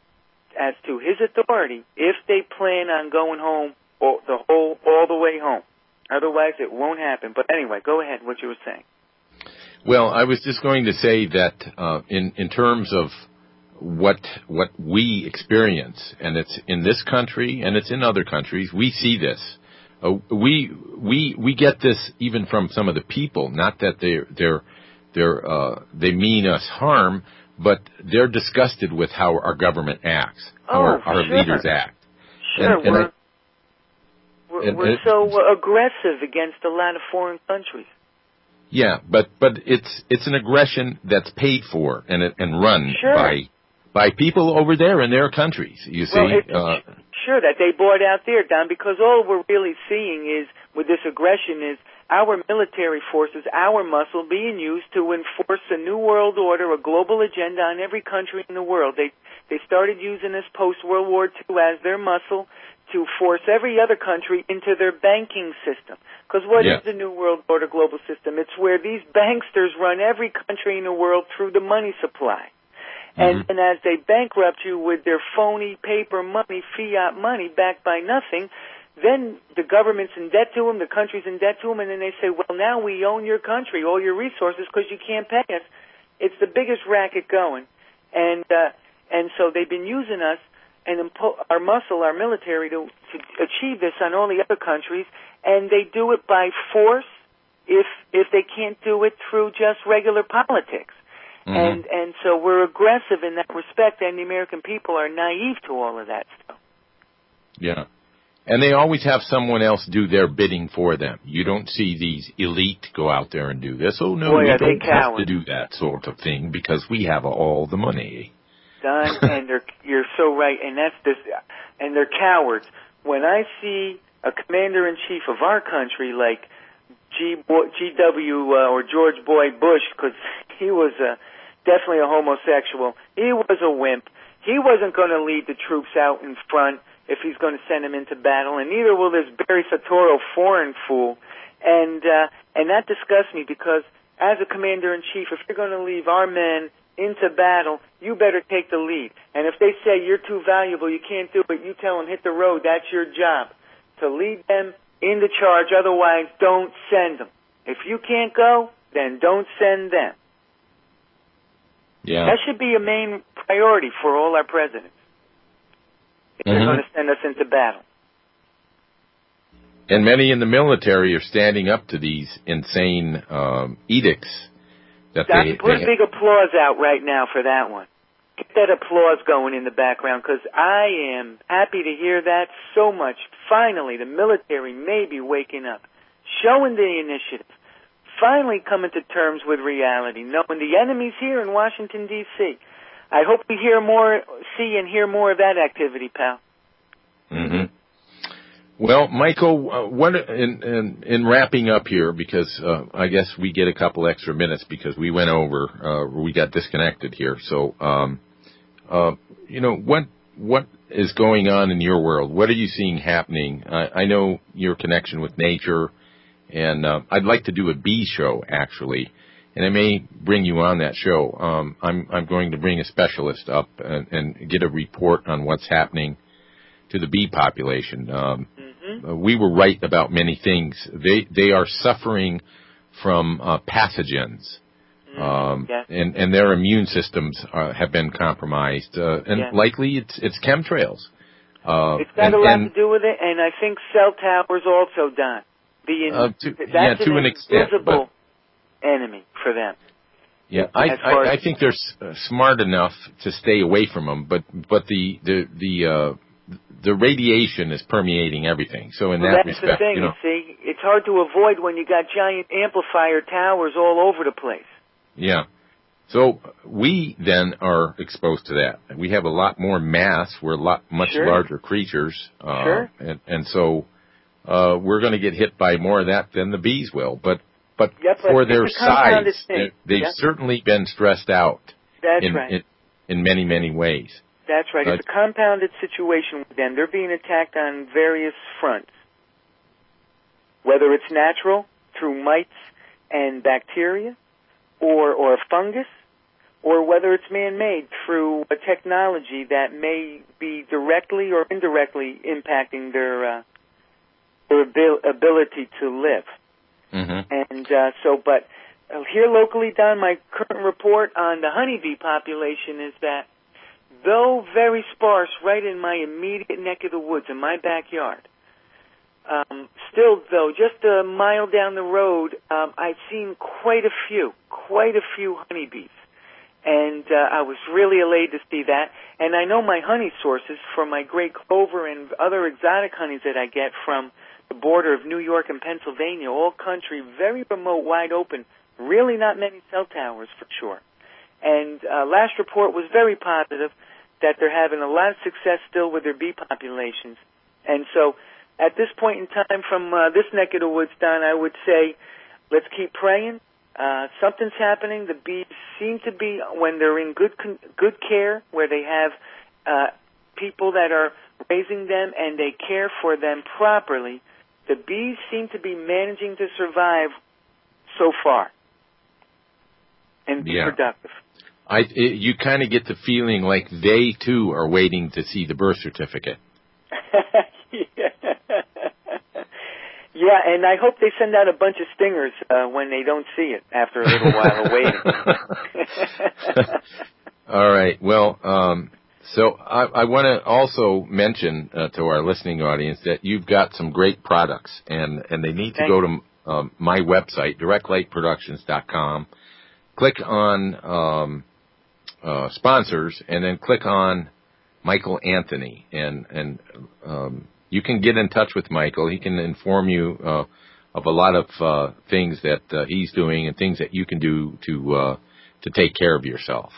Speaker 2: as to his authority if they plan on going home all, the whole all the way home. Otherwise, it won't happen. But anyway, go ahead. What you were saying.
Speaker 1: Well, I was just going to say that uh, in in terms of what what we experience, and it's in this country and it's in other countries, we see this. Uh, we we we get this even from some of the people. Not that they're they're they're uh, they mean us harm, but they're disgusted with how our government acts, how
Speaker 2: oh,
Speaker 1: our, our
Speaker 2: sure.
Speaker 1: leaders act.
Speaker 2: Sure,
Speaker 1: and, and
Speaker 2: we're
Speaker 1: I,
Speaker 2: we're,
Speaker 1: and,
Speaker 2: we're
Speaker 1: and,
Speaker 2: so aggressive against a lot of foreign countries.
Speaker 1: Yeah, but but it's it's an aggression that's paid for and and run
Speaker 2: sure.
Speaker 1: by by people over there in their countries. You see.
Speaker 2: Well, it, uh, Sure, that they bought out there, Don, because all we're really seeing is, with this aggression, is our military forces, our muscle, being used to enforce a new world order, a global agenda on every country in the world. They they started using this post-World War Two as their muscle to force every other country into their banking system. Because what yeah. is the new world order global system? It's where these banksters run every country in the world through the money supply. And, mm-hmm. and as they bankrupt you with their phony paper money, fiat money backed by nothing, then the government's in debt to them, the country's in debt to them, and then they say, well, now we own your country, all your resources, because you can't pay us. It's the biggest racket going. And uh, and so they've been using us and impo- our muscle, our military, to, to achieve this on all the other countries, and they do it by force if if they can't do it through just regular politics. Mm-hmm. And and so we're aggressive in that respect, and the American people are naive to all of that stuff.
Speaker 1: Yeah. And they always have someone else do their bidding for them. You don't see these elite go out there and do this. Oh, no,
Speaker 2: Boy,
Speaker 1: we
Speaker 2: are
Speaker 1: don't
Speaker 2: they
Speaker 1: have
Speaker 2: cowards.
Speaker 1: to do that sort of thing because we have all the money.
Speaker 2: Don, and they're, you're so right, and that's this, and they're cowards. When I see a commander-in-chief of our country like G. W. Uh, or George Boy Bush, because he was a definitely a homosexual. He was a wimp. He wasn't going to lead the troops out in front if he's going to send them into battle, and neither will this Barry Soetoro foreign fool. And uh, and that disgusts me because as a commander-in-chief, if you're going to leave our men into battle, you better take the lead. And if they say you're too valuable, you can't do it, you tell them hit the road. That's your job, to lead them in the charge. Otherwise, don't send them. If you can't go, then don't send them.
Speaker 1: Yeah.
Speaker 2: That should be a main priority for all our presidents if mm-hmm. they're going to send us into battle.
Speaker 1: And many in the military are standing up to these insane um, edicts. That
Speaker 2: Doc,
Speaker 1: they
Speaker 2: put
Speaker 1: they,
Speaker 2: a big applause out right now for that one. Get that applause going in the background, because I am happy to hear that so much. Finally, the military may be waking up, showing the initiative. Finally coming to terms with reality, knowing the enemy's here in Washington, D C I hope we hear more, see and hear more of that activity, pal.
Speaker 1: Mm-hmm. Well, Michael, uh, what in, in, in wrapping up here, because uh, I guess we get a couple extra minutes because we went over, uh, we got disconnected here. So, um, uh, you know, what what is going on in your world? What are you seeing happening? I, I know your connection with nature. And uh, I'd like to do a bee show, actually, and I may bring you on that show. Um, I'm I'm going to bring a specialist up and, and get a report on what's happening to the bee population. Um, mm-hmm. We were right about many things. They they are suffering from uh, pathogens.
Speaker 2: Mm,
Speaker 1: um,
Speaker 2: yeah.
Speaker 1: and, and their immune systems uh, have been compromised. Uh, and
Speaker 2: yeah.
Speaker 1: likely it's, it's chemtrails. Uh,
Speaker 2: it's got
Speaker 1: and,
Speaker 2: a lot
Speaker 1: and,
Speaker 2: to do with it, and I think cell towers also, Don. Being,
Speaker 1: uh, to,
Speaker 2: that's
Speaker 1: yeah, to
Speaker 2: an,
Speaker 1: an extent,
Speaker 2: invisible
Speaker 1: but,
Speaker 2: enemy for them.
Speaker 1: Yeah, I, I,
Speaker 2: I
Speaker 1: I think they're s- uh, smart enough to stay away from them, but but the the the uh, the radiation is permeating everything. So in
Speaker 2: well,
Speaker 1: that
Speaker 2: that's
Speaker 1: respect,
Speaker 2: the thing.
Speaker 1: you know,
Speaker 2: You see, it's hard to avoid when you got giant amplifier towers all over the place.
Speaker 1: yeah. So we then are exposed to that. We have a lot more mass. We're a lot much
Speaker 2: Sure.
Speaker 1: larger creatures, uh,
Speaker 2: Sure.
Speaker 1: and and so uh, we're going to get hit by more of that than the bees will. But but
Speaker 2: Yep, but
Speaker 1: for
Speaker 2: it's
Speaker 1: their
Speaker 2: a compounded
Speaker 1: size,
Speaker 2: thing.
Speaker 1: they- they've
Speaker 2: Yep.
Speaker 1: certainly been stressed out
Speaker 2: That's
Speaker 1: in,
Speaker 2: right.
Speaker 1: in in many many ways.
Speaker 2: That's right.
Speaker 1: Uh,
Speaker 2: It's a compounded situation with them. They're being attacked on various fronts. Whether it's natural, through mites and bacteria, or, or fungus, or whether it's man-made through a technology that may be directly or indirectly impacting their, uh, their abil- ability to live.
Speaker 1: Mm-hmm.
Speaker 2: And uh, so, but uh, here locally, Don, my current report on the honeybee population is that though very sparse right in my immediate neck of the woods, in my backyard, um, still, though, just a mile down the road, um, I've seen quite a few, quite a few honeybees. And uh, I was really elated to see that. And I know my honey sources for my great clover and other exotic honeys that I get from the border of New York and Pennsylvania, all country, very remote, wide open, really not many cell towers for sure. And uh, last report was very positive that they're having a lot of success still with their bee populations. And so at this point in time from uh, this neck of the woods, Don, I would say let's keep praying. Uh, something's happening. The bees seem to be, when they're in good con- good care, where they have uh, people that are raising them and they care for them properly, the bees seem to be managing to survive so far and be
Speaker 1: Yeah.
Speaker 2: productive.
Speaker 1: I, it, you kind of get the feeling like they too are waiting to see the birth certificate.
Speaker 2: yeah. yeah, and I hope they send out a bunch of stingers uh, when they don't see it after a little while of waiting.
Speaker 1: All right. Well, um, so I, I want to also mention uh, to our listening audience that you've got some great products, and, and they need to
Speaker 2: Thank
Speaker 1: go
Speaker 2: you.
Speaker 1: to um, my website, direct light productions dot com, click on um, uh, sponsors, and then click on Michael Anthony, and and um, you can get in touch with Michael. He can inform you uh, of a lot of uh, things that uh, he's doing and things that you can do to uh, to take care of yourself.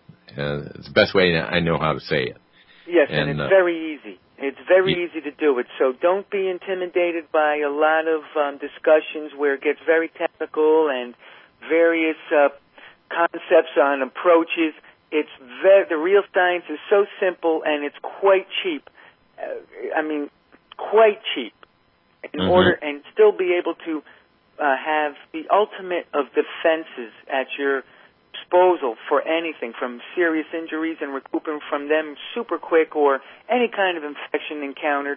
Speaker 1: Uh, it's the best way I know how to say it.
Speaker 2: Yes,
Speaker 1: and,
Speaker 2: and it's
Speaker 1: uh,
Speaker 2: very easy. It's very
Speaker 1: yeah.
Speaker 2: easy to do it. So don't be intimidated by a lot of um, discussions where it gets very technical and various uh, concepts on approaches. It's very, the real science is so simple and it's quite cheap. Uh, I mean, quite cheap in
Speaker 1: Mm-hmm.
Speaker 2: order and still be able to uh, have the ultimate of defenses at your disposal for anything from serious injuries and recouping from them super quick or any kind of infection encountered.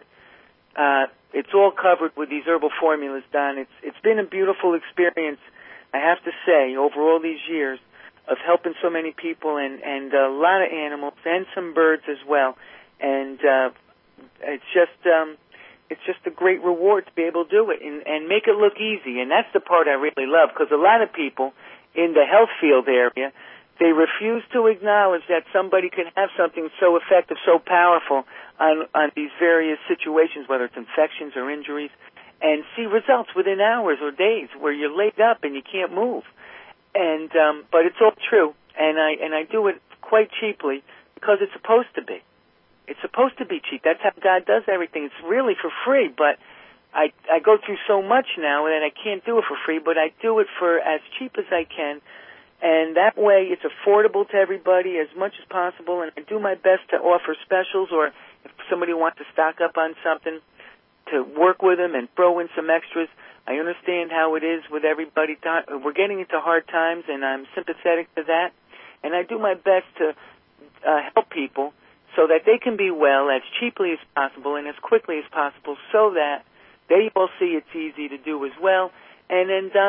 Speaker 2: Uh, it's all covered with these herbal formulas, Don. It's it's been a beautiful experience, I have to say, over all these years of helping so many people and, and a lot of animals and some birds as well. And uh, it's just um, it's just a great reward to be able to do it and, and make it look easy. And that's the part I really love, because a lot of people in the health field area, they refuse to acknowledge that somebody can have something so effective, so powerful on, on these various situations, whether it's infections or injuries, and see results within hours or days where you're laid up and you can't move. And um, but it's all true, and I and I do it quite cheaply because it's supposed to be. It's supposed to be cheap. That's how God does everything. It's really for free, but I I go through so much now that I can't do it for free, but I do it for as cheap as I can, and that way it's affordable to everybody as much as possible, and I do my best to offer specials, or if somebody wants to stock up on something, to work with them and throw in some extras. I understand how it is with everybody. We're getting into hard times, and I'm sympathetic to that, and I do my best to uh, help people so that they can be well as cheaply as possible and as quickly as possible so that they will see it's easy to do as well. And then, Don,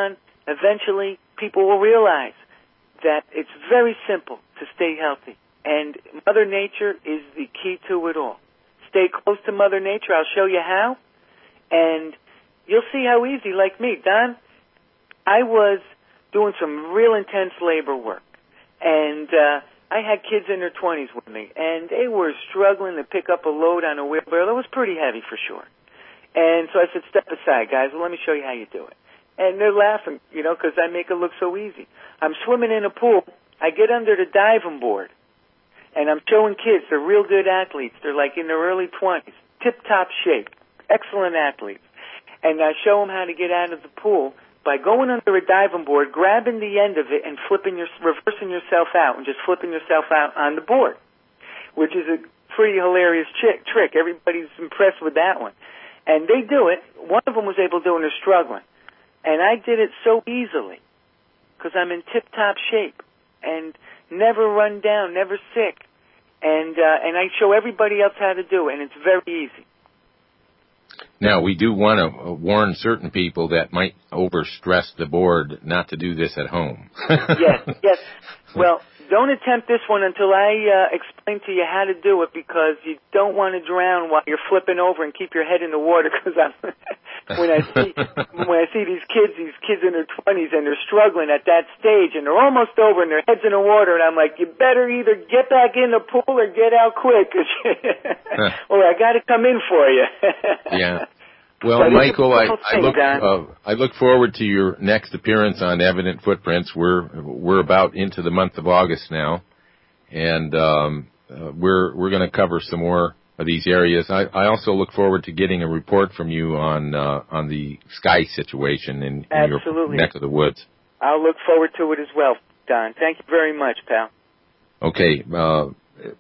Speaker 2: eventually people will realize that it's very simple to stay healthy. And Mother Nature is the key to it all. Stay close to Mother Nature. I'll show you how. And you'll see how easy, like me. Don, I was doing some real intense labor work. And uh, I had kids in their twenties with me. And they were struggling to pick up a load on a wheelbarrow that was pretty heavy for sure. And so I said, step aside, guys. Well, let me show you how you do it. And they're laughing, you know, because I make it look so easy. I'm swimming in a pool. I get under the diving board, and I'm showing kids. They're real good athletes. They're like in their early twenties, tip-top shape, excellent athletes. And I show them how to get out of the pool by going under a diving board, grabbing the end of it, and flipping your, reversing yourself out, and just flipping yourself out on the board, which is a pretty hilarious chick, trick. Everybody's impressed with that one. And they do it. One of them was able to do it, and they're struggling. And I did it so easily because I'm in tip-top shape and never run down, never sick. And uh, and I show everybody else how to do it, and it's very easy.
Speaker 1: Now, we do want to warn certain people that might overstress the board not to do this at home.
Speaker 2: Yes, yes. Well, don't attempt this one until I uh, explain to you how to do it, because you don't want to drown while you're flipping over and keep your head in the water. Because when I see when I see these kids, these kids in their twenties, and they're struggling at that stage, and they're almost over, and their head's in the water, and I'm like, you better either get back in the pool or get out quick, or I got to come in for you.
Speaker 1: Yeah. Well, Michael, I, I look uh, I look forward to your next appearance on Evident Footprints. We're we're about into the month of August now, and um, uh, we're we're going to cover some more of these areas. I, I also look forward to getting a report from you on uh, on the sky situation in, in your neck of the woods.
Speaker 2: I'll look forward to it as well, Don. Thank you very much, pal.
Speaker 1: Okay, uh,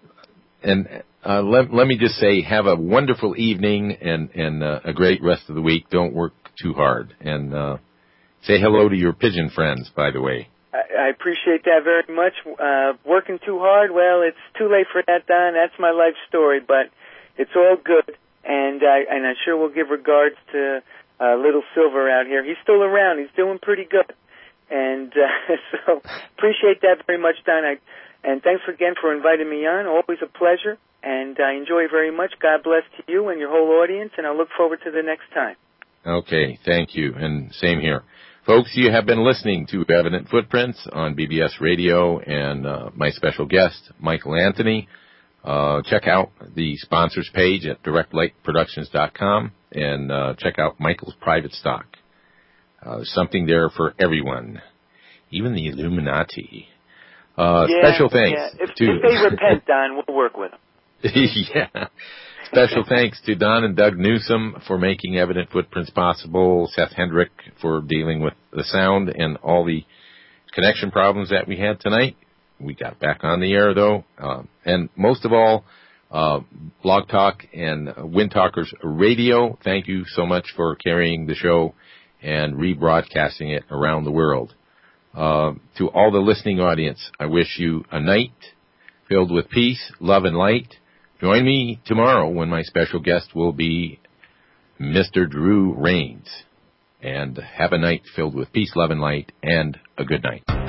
Speaker 1: and. Uh, let, let me just say, have a wonderful evening and, and uh, a great rest of the week. Don't work too hard. And uh, say hello to your pigeon friends, by the way.
Speaker 2: I, I appreciate that very much. Uh, working too hard, well, it's too late for that, Don. That's my life story, but it's all good. And I, and I sure will give regards to uh, little Silver out here. He's still around. He's doing pretty good. And uh, so appreciate that very much, Don. I, and thanks again for inviting me on. Always a pleasure. And I enjoy very much. God bless to you and your whole audience, and I look forward to the next time.
Speaker 1: Okay, thank you, and same here. Folks, you have been listening to Evident Footprints on B B S Radio, and uh, my special guest, Michael Anthony. Uh, check out the sponsors page at direct light productions dot com, and uh, check out Michael's private stock. Uh, something there for everyone, even the Illuminati. Uh,
Speaker 2: yeah,
Speaker 1: special thanks
Speaker 2: yeah. If,
Speaker 1: to...
Speaker 2: if they repent, Don, we'll work with them.
Speaker 1: Yeah. Special thanks to Don and Doug Newsom for making Evident Footprints possible, Seth Hendrick for dealing with the sound and all the connection problems that we had tonight. We got back on the air, though. Uh, and most of all, uh, Blog Talk and Wind Talkers Radio, thank you so much for carrying the show and rebroadcasting it around the world. Uh, to all the listening audience, I wish you a night filled with peace, love, and light. Join me tomorrow when my special guest will be Mister Drew Rains. And have a night filled with peace, love, and light, and a good night.